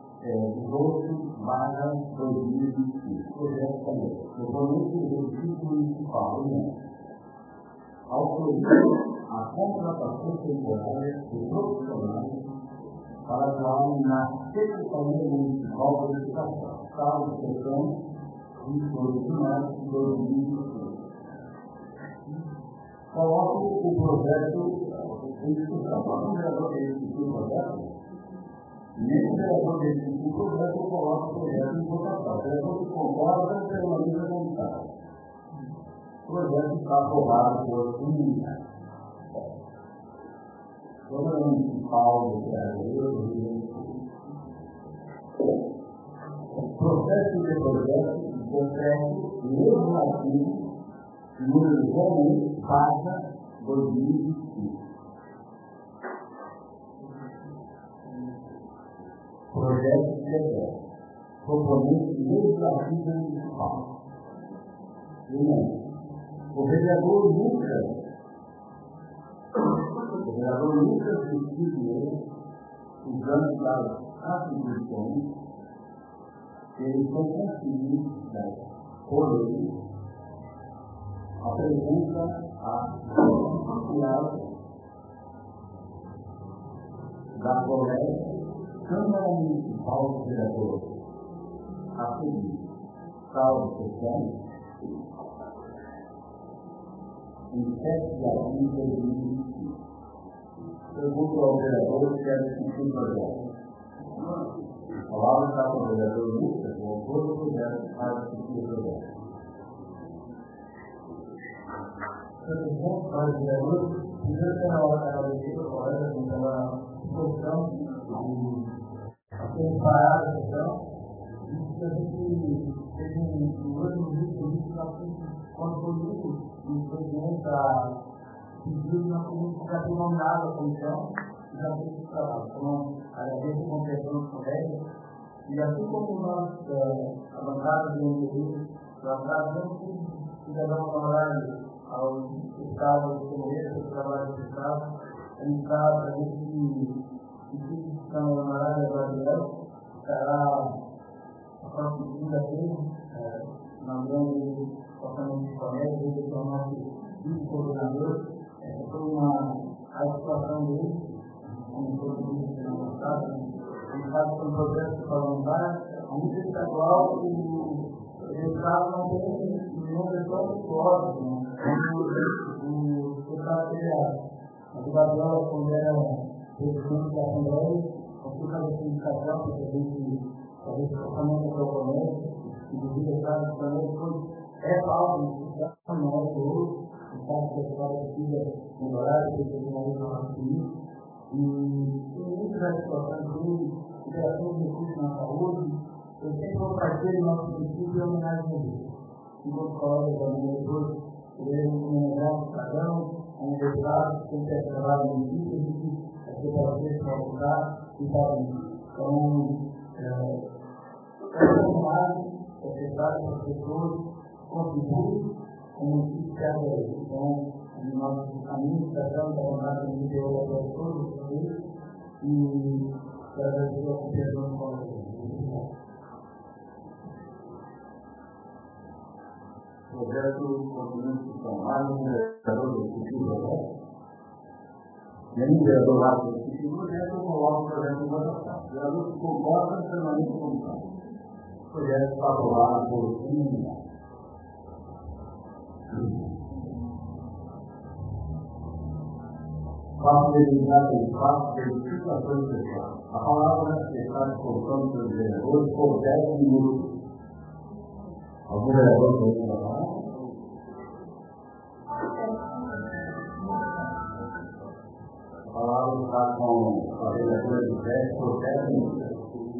12/2020. Projeto também. Proponente do Executivo Municipal, autoriza a contratação temporária de profissionais para atuar na Secretaria Municipal de Educação, salvo exceção, 22 de março de 2021. Coloco o projeto em discussão. Quando o vereador executou o projeto, nesse vereador executou o projeto, eu coloco o projeto em votação. O vereador que concorda permanece contrário. O projeto está aprovado por unanimidade. Câmara Municipal do Vereador do Rio Grande do Sul. Processo de projeto decreto legislativo número 01/2025. Projeto de decreto. Proponente legislativo municipal. O vereador Lucas decidiu, usando das atribuições que eles são conferidas por lei, apresenta a social da colega Câmara Municipal de Vereadores a seguir, salvo exceção, em 7 de abril de 2025. Pergunto ao vereador se quer discutir o projeto. A palavra está com o vereador Lucas, o autor do projeto, para discutir o projeto. Presidente, para os vereadores, primeiro que na hora da agradecer ao colega pela disposição de ter parado a sessão, e que a gente teve um outro vídeo, quando foi isso, o presidente pediu na comissão, já foi nomeado a comissão, e já fez esse trabalho. Então, agradeço a compreensão dos colegas, e assim como nós, a bancada do MDB, nós trazemos que cidadão honorário ao Estado de Comunidade, ao trabalho do Estado, a gente está trazendo que são honorários brasileiros, estará a próxima segunda-feira, na grande departamento de colégio, ele é o nosso vice-coordenador. Essa foi a situação dele, como todo mundo sabe. A gente sabe que é um processo parlamentar, a nível estadual, o Estado não tem nenhuma questão de código. O deputado federal. A Gabriela, quando era presidente da Assembleia, eu fui fazer a sindicação, porque a gente fazer esse tratamento para o comércio, inclusive o Estado do comércio, é algo que está no nosso uso, o Estado do Estado precisa melhorar, precisa de uma reforma civil, e tem muitas situações de interação de recursos na saúde. Eu sempre vou fazer o nosso princípio e homenagem a Deus. Enquanto colegas da minha hoje, queremos homenagear o cidadão, a universidade, que tem trabalho no município, a gente vai fazer para ajudar e para isso. Então, essa imagem, a sociedade, as pessoas contribuem com o município que é. Então, a minha estação da vontade de Deus para todos vocês e agradecer a compreensão do colega. Projeto Continente de São Paulo, vereador do futuro, nem vereador lá do futuro, projeto coloca o projeto de votação. O vereador que convoca permanece comunicado. O projeto está aprovado por unanimidade. Fato delimitado em fato de verificações pessoais. A palavra está à disposição dos vereadores por 10 minutos. Algum vereador tem que falar? A palavra está com a vereadora de 10 por 10 minutos.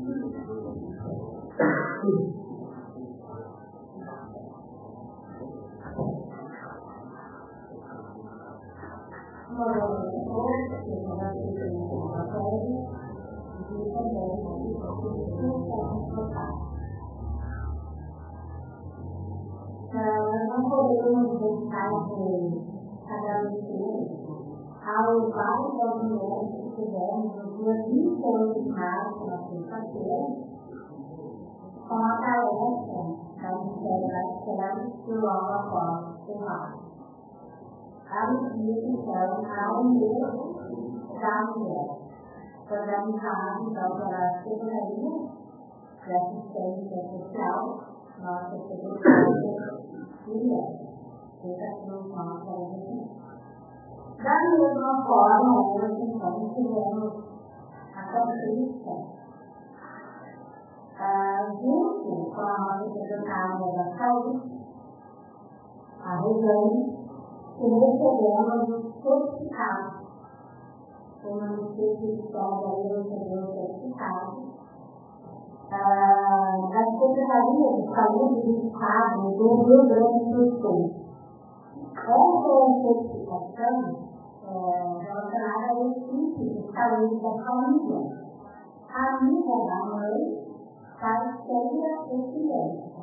Não podemos deixar de agradecer aos vários movimentos que tivemos no dia 28 de março, na sexta-feira, com a palestra da Ministério das Terras e logo após o Vale. Anuncia, então, a União da Mulher, organizado, então, pela Secretaria de Assistência Social, nossa Secretaria da mesma forma, hoje então tivemos a conquista junto com a nossa secretária da Saúde, a Rosane, que recebemos o certificado. O município de São recebeu o certificado da Secretaria de Saúde do Estado do Rio Grande do Sul. Essa certificação relacionada ao equipe de saúde da família, amiga da mãe, parceira e criança.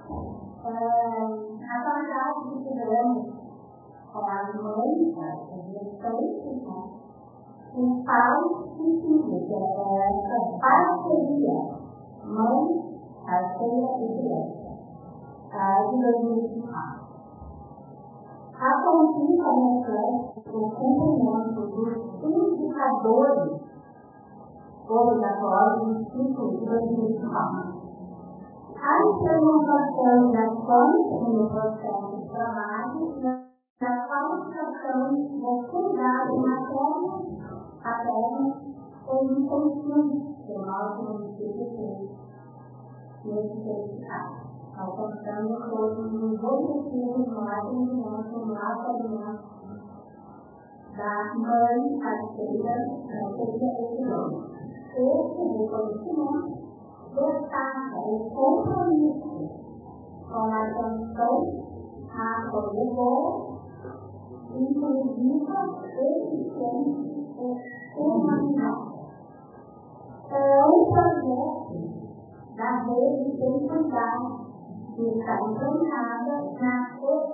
A qualidade que tivemos com as mães, as gestantes, os pais e filhos, essa parceria, mãe, parceira e criança, de 2024. A conquista reflete o cumprimento dos indicadores obrigatórios do ciclo de 2024. A implementação das ações no processo de trabalho e a qualificação dos cuidados paternos e intensivos que o nosso município fez nesse certificado, alcançando todos os objetivos no atendimento, no acolhimento da mãe, parceira, e criança. Esse reconhecimento destaca o compromisso com a atenção acolhedora, inclusiva, eficiente e humanizada. É um projeto da rede de cuidado que está implantada na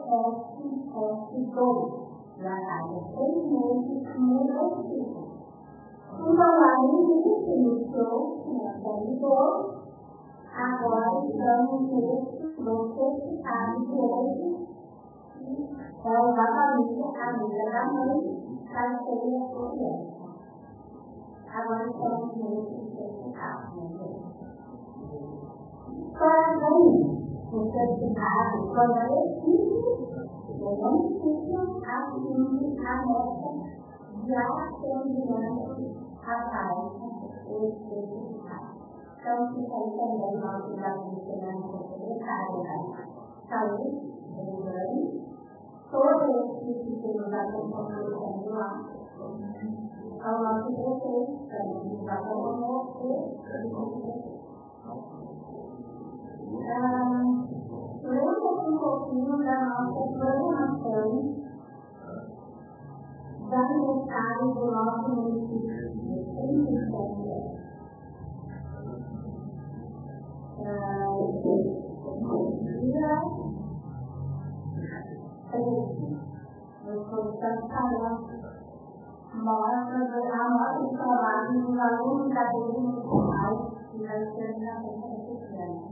ESS2, já cada 6 meses no município. Então, lá no início, iniciou nessa vigor, agora estamos nesse do certificado de hoje, é exatamente a amiga da mãe, parceira e criança. Agora estamos nesse certificado. Parabéns, o certificado, quando a equipe beneficiam atingir a meta de atendimento à baixa especificidade. Então, fica aí também nosso desafio com o secretário da Saúde, todo esse sistema da composição lá, ao nosso prefeito, também da conosco, lembra um pouquinho da nossa programação da aniversário do nosso município, de 37 anos. Dia 13, nós estamos falando, mostra a nossa escolar dos alunos da rede municipal que vai ser na frente desse ano.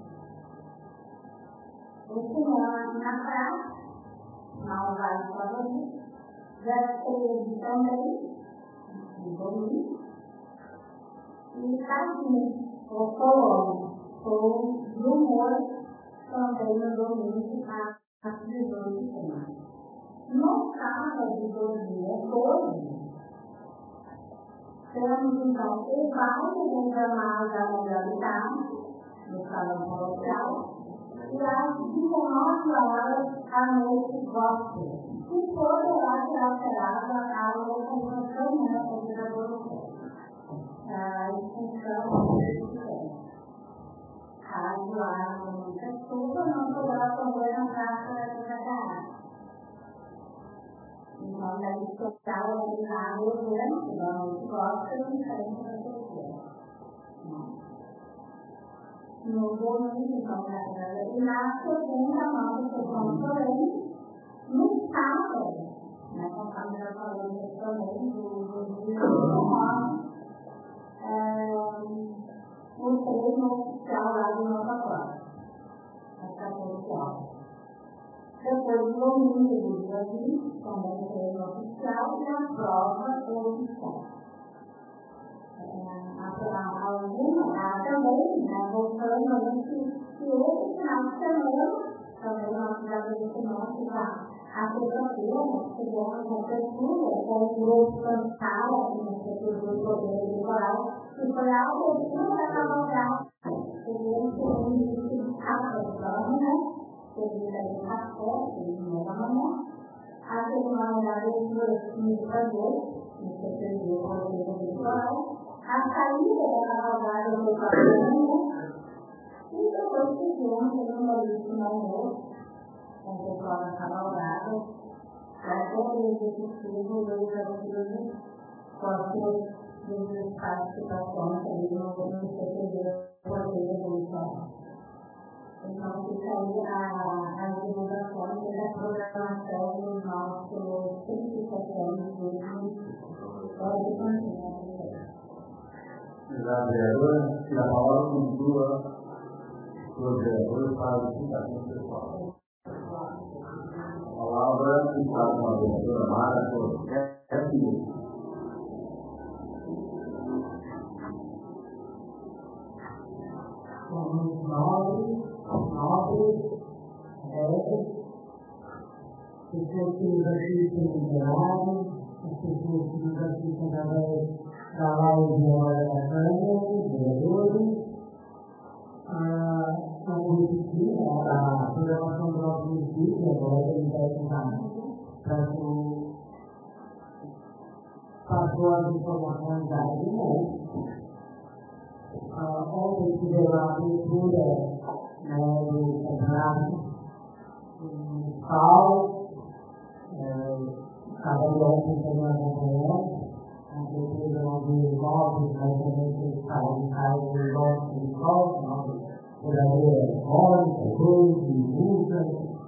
O cinema na praça, não vai fazer, já teve também, em domingo, e Casinho, o Colônia, ou do humor, também no domingo, às 18h. No sábado de 2012, temos então o baile regional da modalidade, no Salão Paroquial, e às 19h à noite gospel, que poderá ser alterada a localização nessa da evolução. Em função do caso haja muita chuva, não poderá correr na praça da garagem. Então, deve tocar a água durante a noite gospel em frente da cultura. No domingo, então, e na segunda nossa sessão solene, no sábado, conforme já falamos também, do dia 19, o treino oficial lá do Nova Clara, às 14 horas. Depois do domingo, do dia 20, também o treino oficial e a prova oficial. Também, voltando a gente, que esse final de semana, também nós já verificamos a segunda-feira, tivemos uma abertura com o grupo Santara, no poder eleitoral, que foi a abertura da cavalgada. Tivemos um início de abertura, teve também café, teve de manhã, a cerimônia da abertura no Estador, no poder eleitoral, a saída da cavalgada do Parlamento, e depois tivemos uma belíssima noite, com o pessoal da cavalgada, para todo o executivo do executivo, qualquer de participação também no CPD, poder eleitoral. Então, fica aí as divulgações da programação dos nossos 37 anos do município. Pode continuar. La vereadora, la palabra continua, los vereadores para la explicación pessoal. A palavra está com a vereadora Mara por 10 minutos. Somos nobres, pessoas que nos assistem no geral, as pessoas que nos assistem através da live de hora da câmera, vereadores. Vamos repetir a programação do nosso município, agora que ele vai estar passou as informações da área. Ontem tivemos a abertura do campeonato municipal, estava ontem também acompanhando. Depois eu ouvi novos, mas também que estavam em casa do nosso municipal, nossa vereadora Mônica, Cruz e Luca.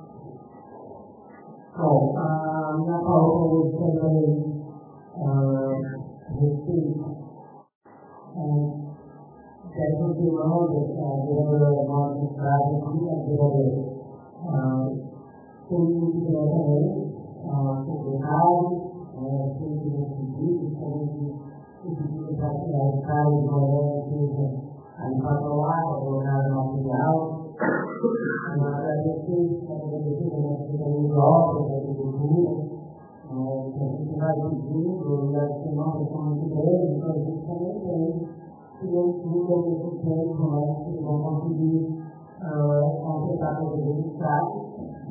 Bom, a minha palavra hoje também respeito dessa demanda que a vereadora Mônica traz aqui, a vereadora tem diretamente secretário, sempre nesse vídeo, também pedindo para que a Carlos Moreno seja ali patrolada, colocar no material, agradecer a Secretaria de Obras, da Agricultura, que a gente vai pedindo, e as demandas são muito grandes, então a gente também tem clientes muito ao mesmo tempo, que vão conseguir completar todos os estados.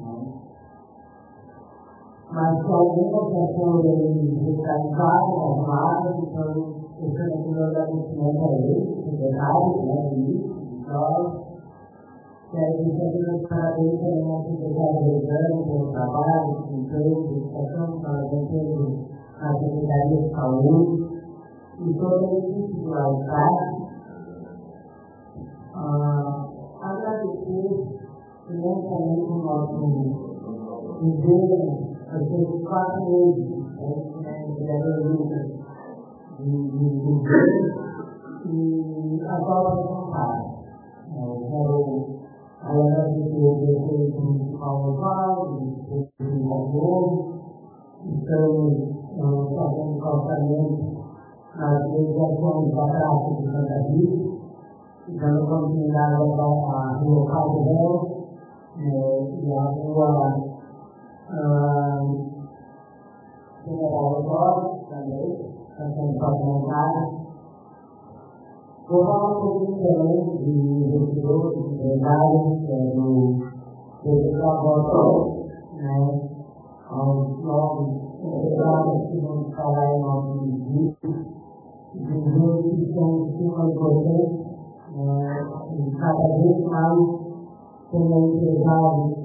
Mas se algumas já forem retalizadas, arrumadas, então eu quero aqui meu agradecimento a eles, secretários, de nós. Quero dizer que parabéns também ao secretário Rezano pelo trabalho, pelo emprego, educação, para a gente na Secretaria de Saúde e toda a equipe do Altar. Agradecer imensamente o nosso governo, esses 4 meses, de governo e as obras não param. Quero agradecer o prefeito municipal Osvaldo, o prefeito Alvoro, estamos fazendo calçamento nas legislações da Praça de Santa Rita, dando continuidade à Rua Padre Réu e à Rua General Osório também, estamos pavimentada. Vou falar um pouquinho também de investidores, de empresários, do trabalho, aos novos empresários que vão falar em nosso município, dizer que são super importantes, e cada vez mais como empresários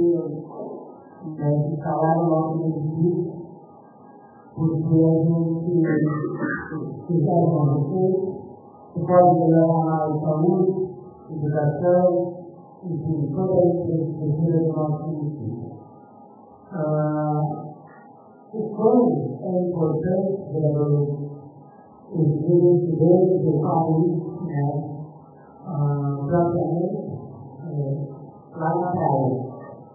que falar no nosso município, porque a gente fizer uma receita, que pode melhorar mais saúde, educação, enfim, toda a infraestrutura do nosso município. O quão é importante, vereadores, os investidores do país, propriamente lá na praia.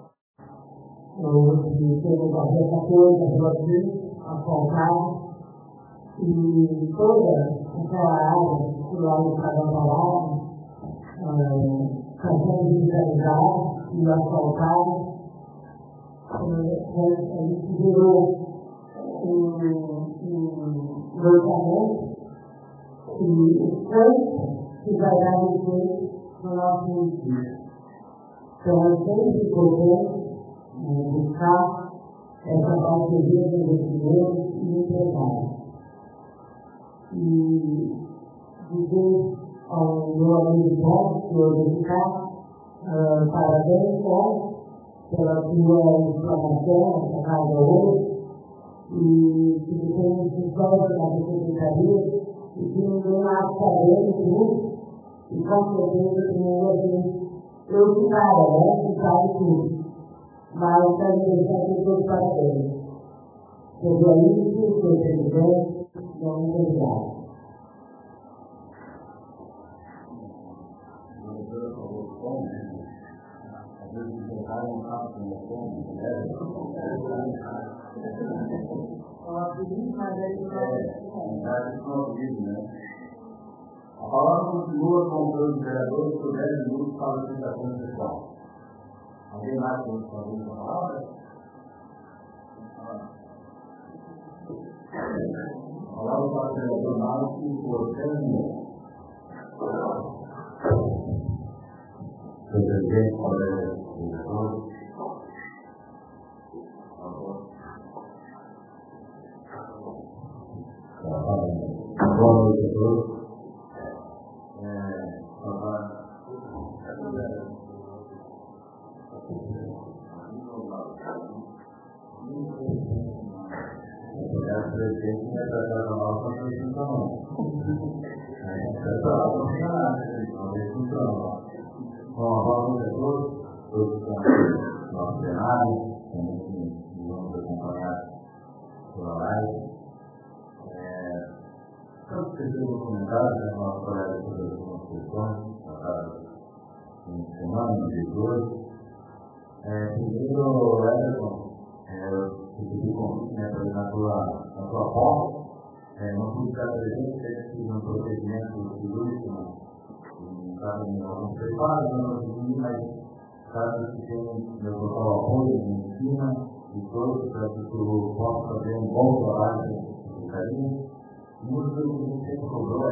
Hoje temos a Rua 14, a Rua 15, asfaltada, e toda aquela área que lá no Estado Pará está sendo digitalizada e asfaltada. A gente gerou um loteamento e o quanto que vai dar efeito no nosso município. Então é sempre importante buscar essa parceria de investidores e empresários. E dizer ao meu amigo Tom, que hoje está, parabéns, Tom, pela sua explanação, essa casa hoje, e que tem um sucesso na secretaria, e que ninguém mais sabendo tudo, e com certeza que ninguém eu de cara, que sabe tudo, mas quero deixar aqui todos parabéns. Seja isso, seu presidente, muito obrigado. A palavra continua com o plano de vereadores por 10 minutos para a apresentação pessoal. Alguém mais pode fazer essa palavra? A palavra para o vereador Márcio por 10 minutos. Presidente, colegas vereadores, boa noite a todos. O presidente me atrasar a nossa apresentação. Não funciona. Bom, boa noite a todos. Todos que estão no nosso plenário, também que vamos acompanhar pela live. Tanto que eu vou comentar, nosso colega sobre algumas questões, passadas em semana, no dia de hoje. Primeiro, Everton, eu pedi o convite para ir na sua porta. Não pude estar presente, fiz um procedimento cirúrgico, não estava em alguns preparos, mas sabe que tem meu total apoio em cima de todos para que tu possa fazer um bom trabalho de carinho. Muito do que a gente sempre cobrou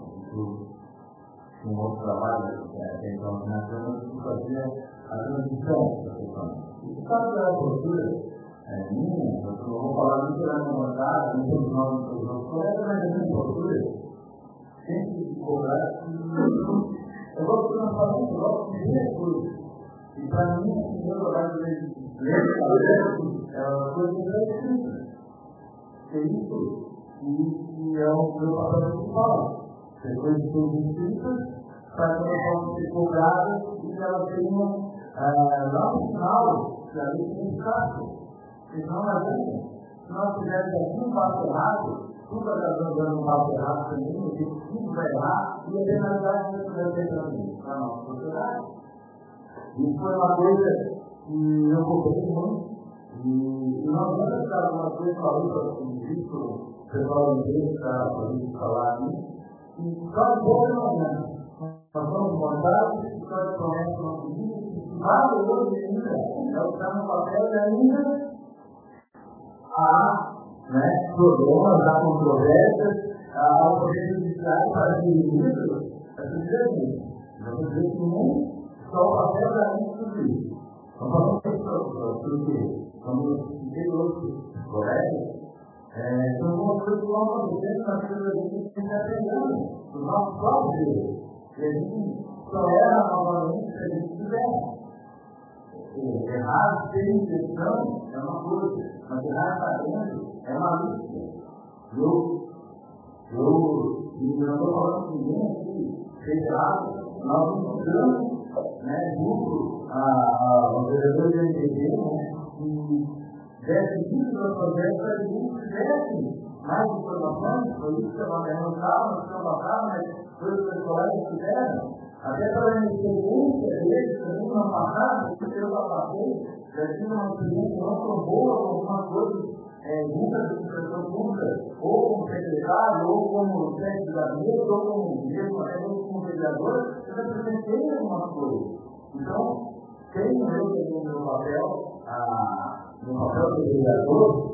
um outro trabalho, então, na câmara, de fazer a transição da questão. E sabe da postura minha, eu não vou falar muito da minha vontade, não tem nome dos nossos colegas, mas a minha postura, sempre cobrar, eu gosto de uma palavra, eu gosto de recursos. E para mim, o meu trabalho de ler é uma coisa muito simples. É isso que é o meu papel principal. Ser coisas simples para que elas possam ser cobradas e que elas tenham lá no final, que a gente tem fácil. Senão não adianta. Se nós tivermos aqui um passo errado, tudo vai dando um passo errado também, tudo vai errar, e a penalidade não vai ter também para a nossa sociedade. Isso foi uma coisa que eu cobrei muito, e nós vamos estar uma coisa falando para o pessoal do inglês, para gente falar aqui, e só de boa não adianta. Nós vamos montar o escritório de promessa no nosso dia, e vale hoje ainda, é o que está no papel e ainda há problemas, há controvérsias, há o poder judiciário para adquirir isso, é suficiente. Não vou dizer que nem só o papel da gente tudo isso. Não vamos ter porque, como tem outros colegas, são algumas coisas que vão acontecendo na vida da gente que está pegando dos nossos próprios erros. E a gente só erra novamente se a gente quiser. Errar sem intenção é uma coisa, mas errar sabendo é uma lista. Eu não estou falando com ninguém aqui, fez errado, nós não mudamos, junto aos vereadores do MDB, que desse isso para fazer para que a gente tivesse mais informações, foi isso que nós derrotávamos, nós ficamos atrás, mas foi o que os colegas fizeram. Até para a experiência deles, também no passado, que eu já passei, já tive uma experiência não tão boa com algumas coisas, nunca de administração pública, ou como secretário, ou como chefe de gabinete, ou como mesmo, até mesmo como vereador, eu já apresentei algumas coisas. Então, tenho eu no meu papel de vereador,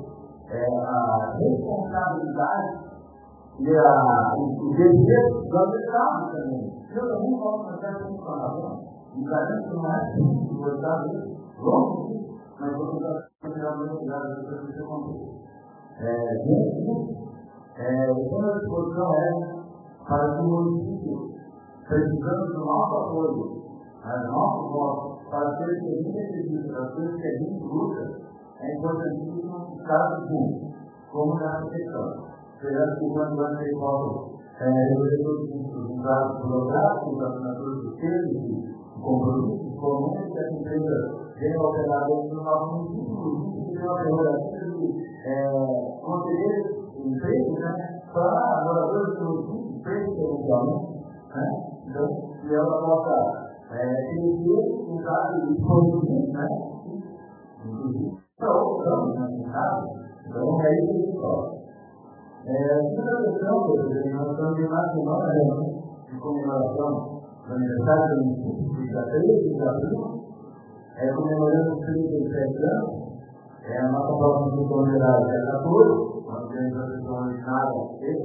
a responsabilidade e o dever do Estado também. Eu também posso fazer com o funcionamento, e garanto que não é simples de gostar disso, longe disso, mas vou tentar tirar o meu lugar para que isso aconteça. Diante disso, toda a disposição para que o município, precisando do nosso apoio, do nosso voto, para as coisas que a gente acredita, para as coisas que a gente luta, é importantíssimo estar junto, como nessa questão. Esperando que quando vocês possam resolver todos os dados burocráticos, as assinaturas dos termos e compromissos comuns que essa empresa venha operar dentro do nosso município, que tem uma prerrogativa de conceder empregos para moradores do município, empregos eventualmente. Então, que ela possa crescer, usar e disponibilizar, inclusive para outros anos, no caso. Então, é isso que a gente fala. A segunda questão, nós estamos em uma semana de comemoração do aniversário do município, dia 13 de abril, comemorando os 37 anos. A nossa próxima sessão geral é 14, nós temos a sessão ordinária e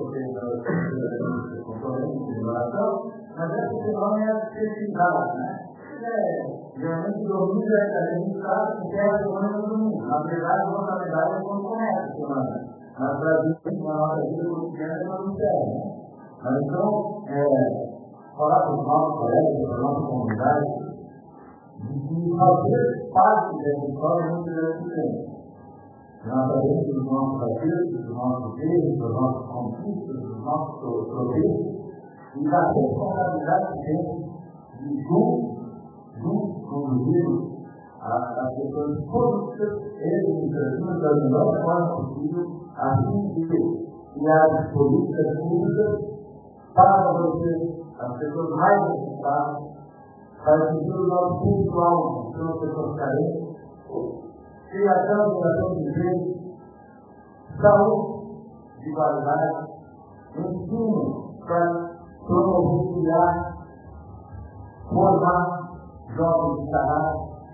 a conferência de comemoração, mas essa semana é a festividade, geralmente domingo a gente sabe que é a semana do domingo. Na verdade, a nossa verdade é quando começa a semana. Mas para a gente, na nossa vida cotidiana, é uma miséria. Mas então, falar para os nossos colegas, para a nossa comunidade, de que fazer parte dessa história é muito gratificante. Nós sabemos dos nossos acertos, dos nossos erros, das nossas conquistas, dos nossos progressos, e da responsabilidade que temos de juntos conduzir as questões políticas e administrativas da melhor forma possível, assim que as políticas públicas para favorecer as pessoas mais necessitadas, para atingir o nosso público-alvo, que são as pessoas carentes, criação de geração de emprego, saúde de qualidade, ensino para promover, criar, formar jovens de caráter,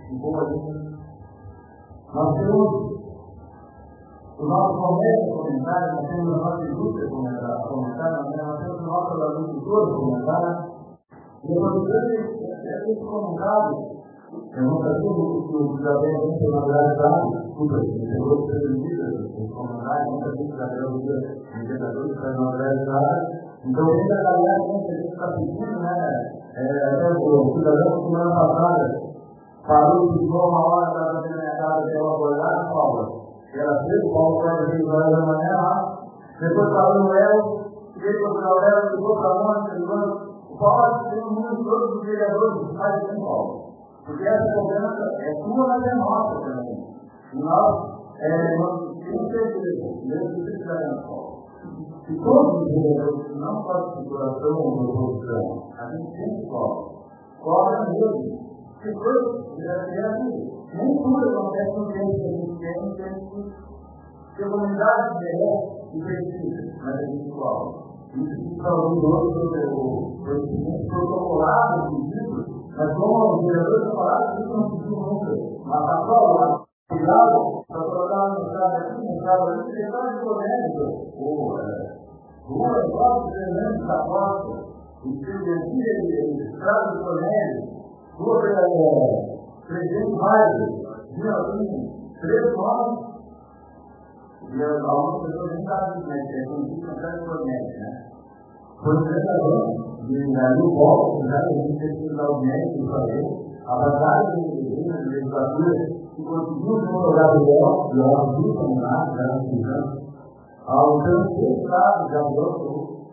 em boa língua. Nós temos o nosso comércio comentário, nós temos a nossa indústria comentária, nós temos a nossa agricultura comentária. E eu vou dizer que esse comentário, eu não sabia que o Gabriel tem uma realidade, desculpa, ele chegou a ser vendido, esse comentário, não sabia que o Gabriel tem vendedores que faz uma realidade. Então, ele é a realidade que a gente está pedindo, até o cidadão, semana passada, parou de uma hora para fazer minha casa, até uma olhada, Paulo. Era cedo, Paulo foi às 6 horas da manhã lá. Depois parou no Léo, veio para o Léo, ligou para a Mônica, ligou. O Paulo tem um número de todos os vereadores que fazem em Paulo. Porque essa cobrança é sua, mas é nossa também. E nós temos certeza, Deus precisa de Paulo. Se todos os vereadores que não fazem situação ou oposição, a gente tem que cobra mesmo. Que coisa, nem tudo acontece no tempo que a gente tem que a comunidade merece e precisa, mas a gente cobra. Isso que está o conhecimento protocolado do pedido, mas como os vereadores falaram, isso não pediu nunca. Mas a prova, cuidado, para colocar no estado aqui, no estado ali, ele está de polêmica. Rua, próprio treinamento da porta, o seu desfile, estrada de polêmica, rua Presidente Mário, Vinalinho, 3 nomes. E algumas pessoas nem sabem, mas é conhecido como de polêmica, né? Foi o treinador de Rio Paulo, já que a gente teve que usar o médico e fazer a batalha de legislatura que conseguiu demorar o Léo, e ela viu como nada, já não se engano. Então, esse lado já deu,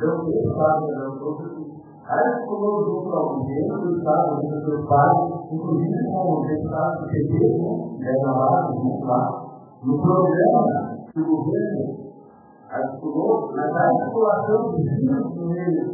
aí ele colocou junto ao governo do Estado, dos seus pais, inclusive com o deputado do PT, na base, muito lá, no programa que o governo articulou, mas a articulação de 5 meios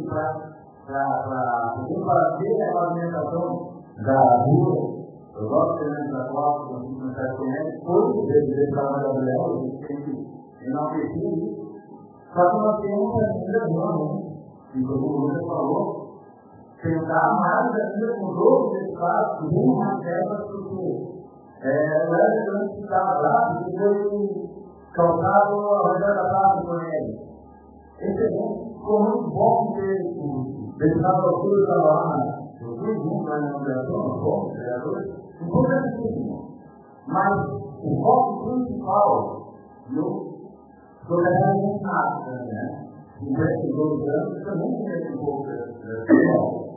para fazer a pavimentação da rua. Eu gosto de da Costa, não fico no site conhece, todo o dever para Gabriel, a gente tem que enaltecer isso. Só que nós temos ainda não, e como o Lucas falou, tentar mais ainda com os outros estados, com mais terras, porque o Léo que estava lá, porque foi causado a Rogério da Paz com ele. Esse evento ficou muito bom, porque o deputado Arthur estava lá, eu fui junto na inauguração, os vereadores, importantíssimo. Mas o foco principal, eu estou ganhando nada também, né? Em 22 anos, também tem um pouco de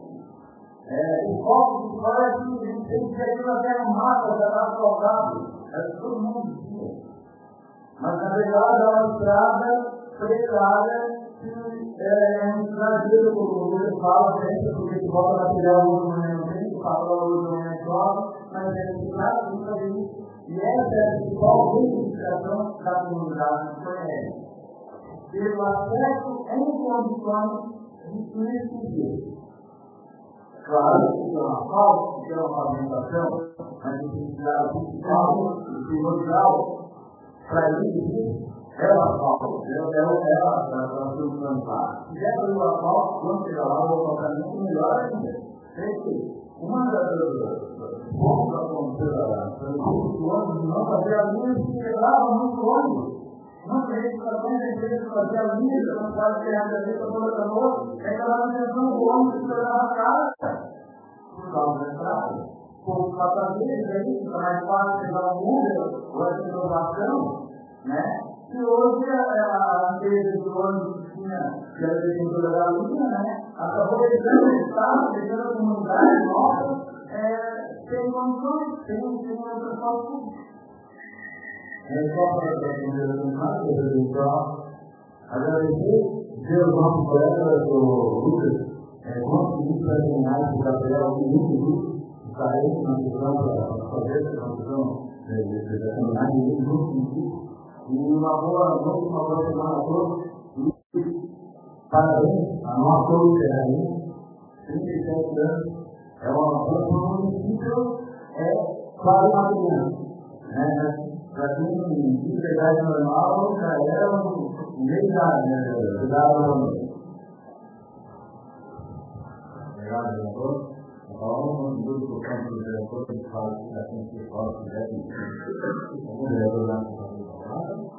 o foco principal é que a gente tem que ter aquilo até no mapa, já está asfaltado. É que todo mundo dizia. Mas na verdade é uma estrada preparada que é um exagero, como você fala, sempre, porque se volta material hoje não é tempo, fala hoje não é só, mas é necessário de fazer isso. E essa é a principal reivindicação da comunidade que conhece. Pelo acesso em condições de inesquecível. Claro, que é uma falta, que é uma pavimentação, mas a necessidade principal, o primordial, para isso, é o asfalto, é a solução lá. Se der para o asfalto, quando chegar lá, o tratamento melhor ainda. Uma das pontos da fronteira, pelo ônibus, não fazer a linha, se quebrava muito ônibus. Muitas registrações de empresas fazer a linha, não sabe que é a para toda a noite, é aquela manutenção do ônibus que levava a casa, por causa da estrada. Por causa deles, aí fica mais fácil pegar um Uber, ou essa inovação, né? E hoje a empresa do ônibus que tinha, que era detentora da linha, né? Acabou deixando o Estado, deixando a comunidade nossa, sem condições, sem um transporte público. Só para responder a pergunta, agradecer, dizer ao nosso colega, o Lucas, conseguir terminar esse papel de muito estarei na questão para fazer essa transição da comunidade de muito e uma boa noite, uma boa semana a todos e parabéns a nós todos que aí 37 anos é uma boa município, quase uma criança, né? Para quem de idade normal, já era um deitado, né? Obrigado, Obrigado, doutor. Então, no grupo do campo do vereador, ele fala que já tem que falar que já tem o vereador lá no Brasil.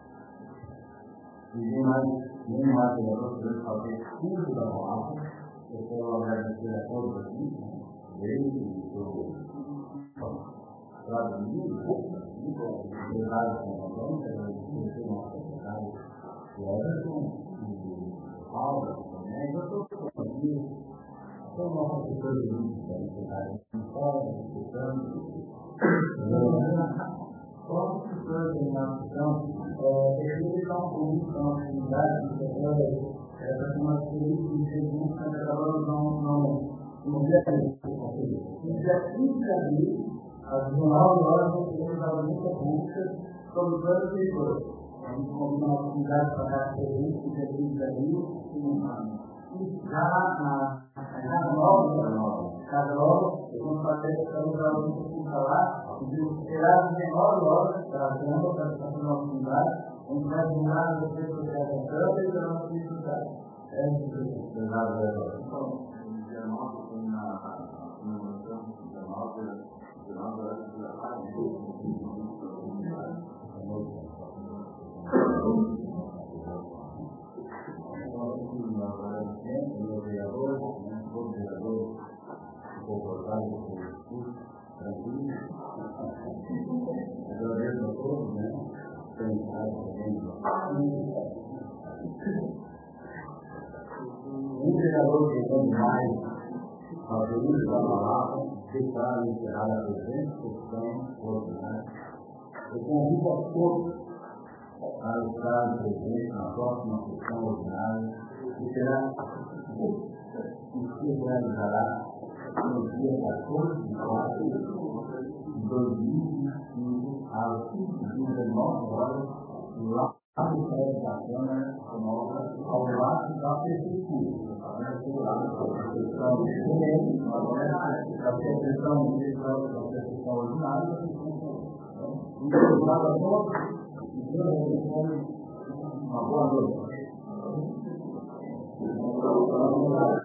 E nem mais vereador podendo fazer tudo da palavra. Eu quero agradecer a todos aqui, desde o Brasil, o secretário de Convênio, o secretário de Everton, o Paulo também, eu estou aqui. São nossas pessoas de secretário de fora, escutando, só as pessoas de nação, eles são convite a uma atividade, essa uma experiência de segundo que acabamos não viajando. No dia 15 de abril, às 19 horas, nós teremos a audiência pública sobre os dois leitores. A gente convida uma atividade para dar experiência no dia 15 de abril, e já na nova, cada hora, vamos fazer essa audiência pública lá, e será às 19 horas, trazendo para essa nossa atividade. A gente vai divulgar as redes sociais da Câmara e da nossa atividade. É isso. Obrigado, vereador. Então, dia 9 tem na comemoração, dia 9 horas de trabalho. O vereador, todo vereador, concordado com o discurso, tranquilo. Agradeço a todos, um vereador que tem mais fazer uso da palavra, deixar encerrar a presente sessão ordinária. Eu convido a todos para estar presente na próxima sessão ordinária, que será se realizará no dia 14 de março de 2025, às 19 horas, lá no prédio da Câmara Nova, ao lado da Prefeitura. A proteção ordinária. Muito obrigado a todos. Uma boa noite.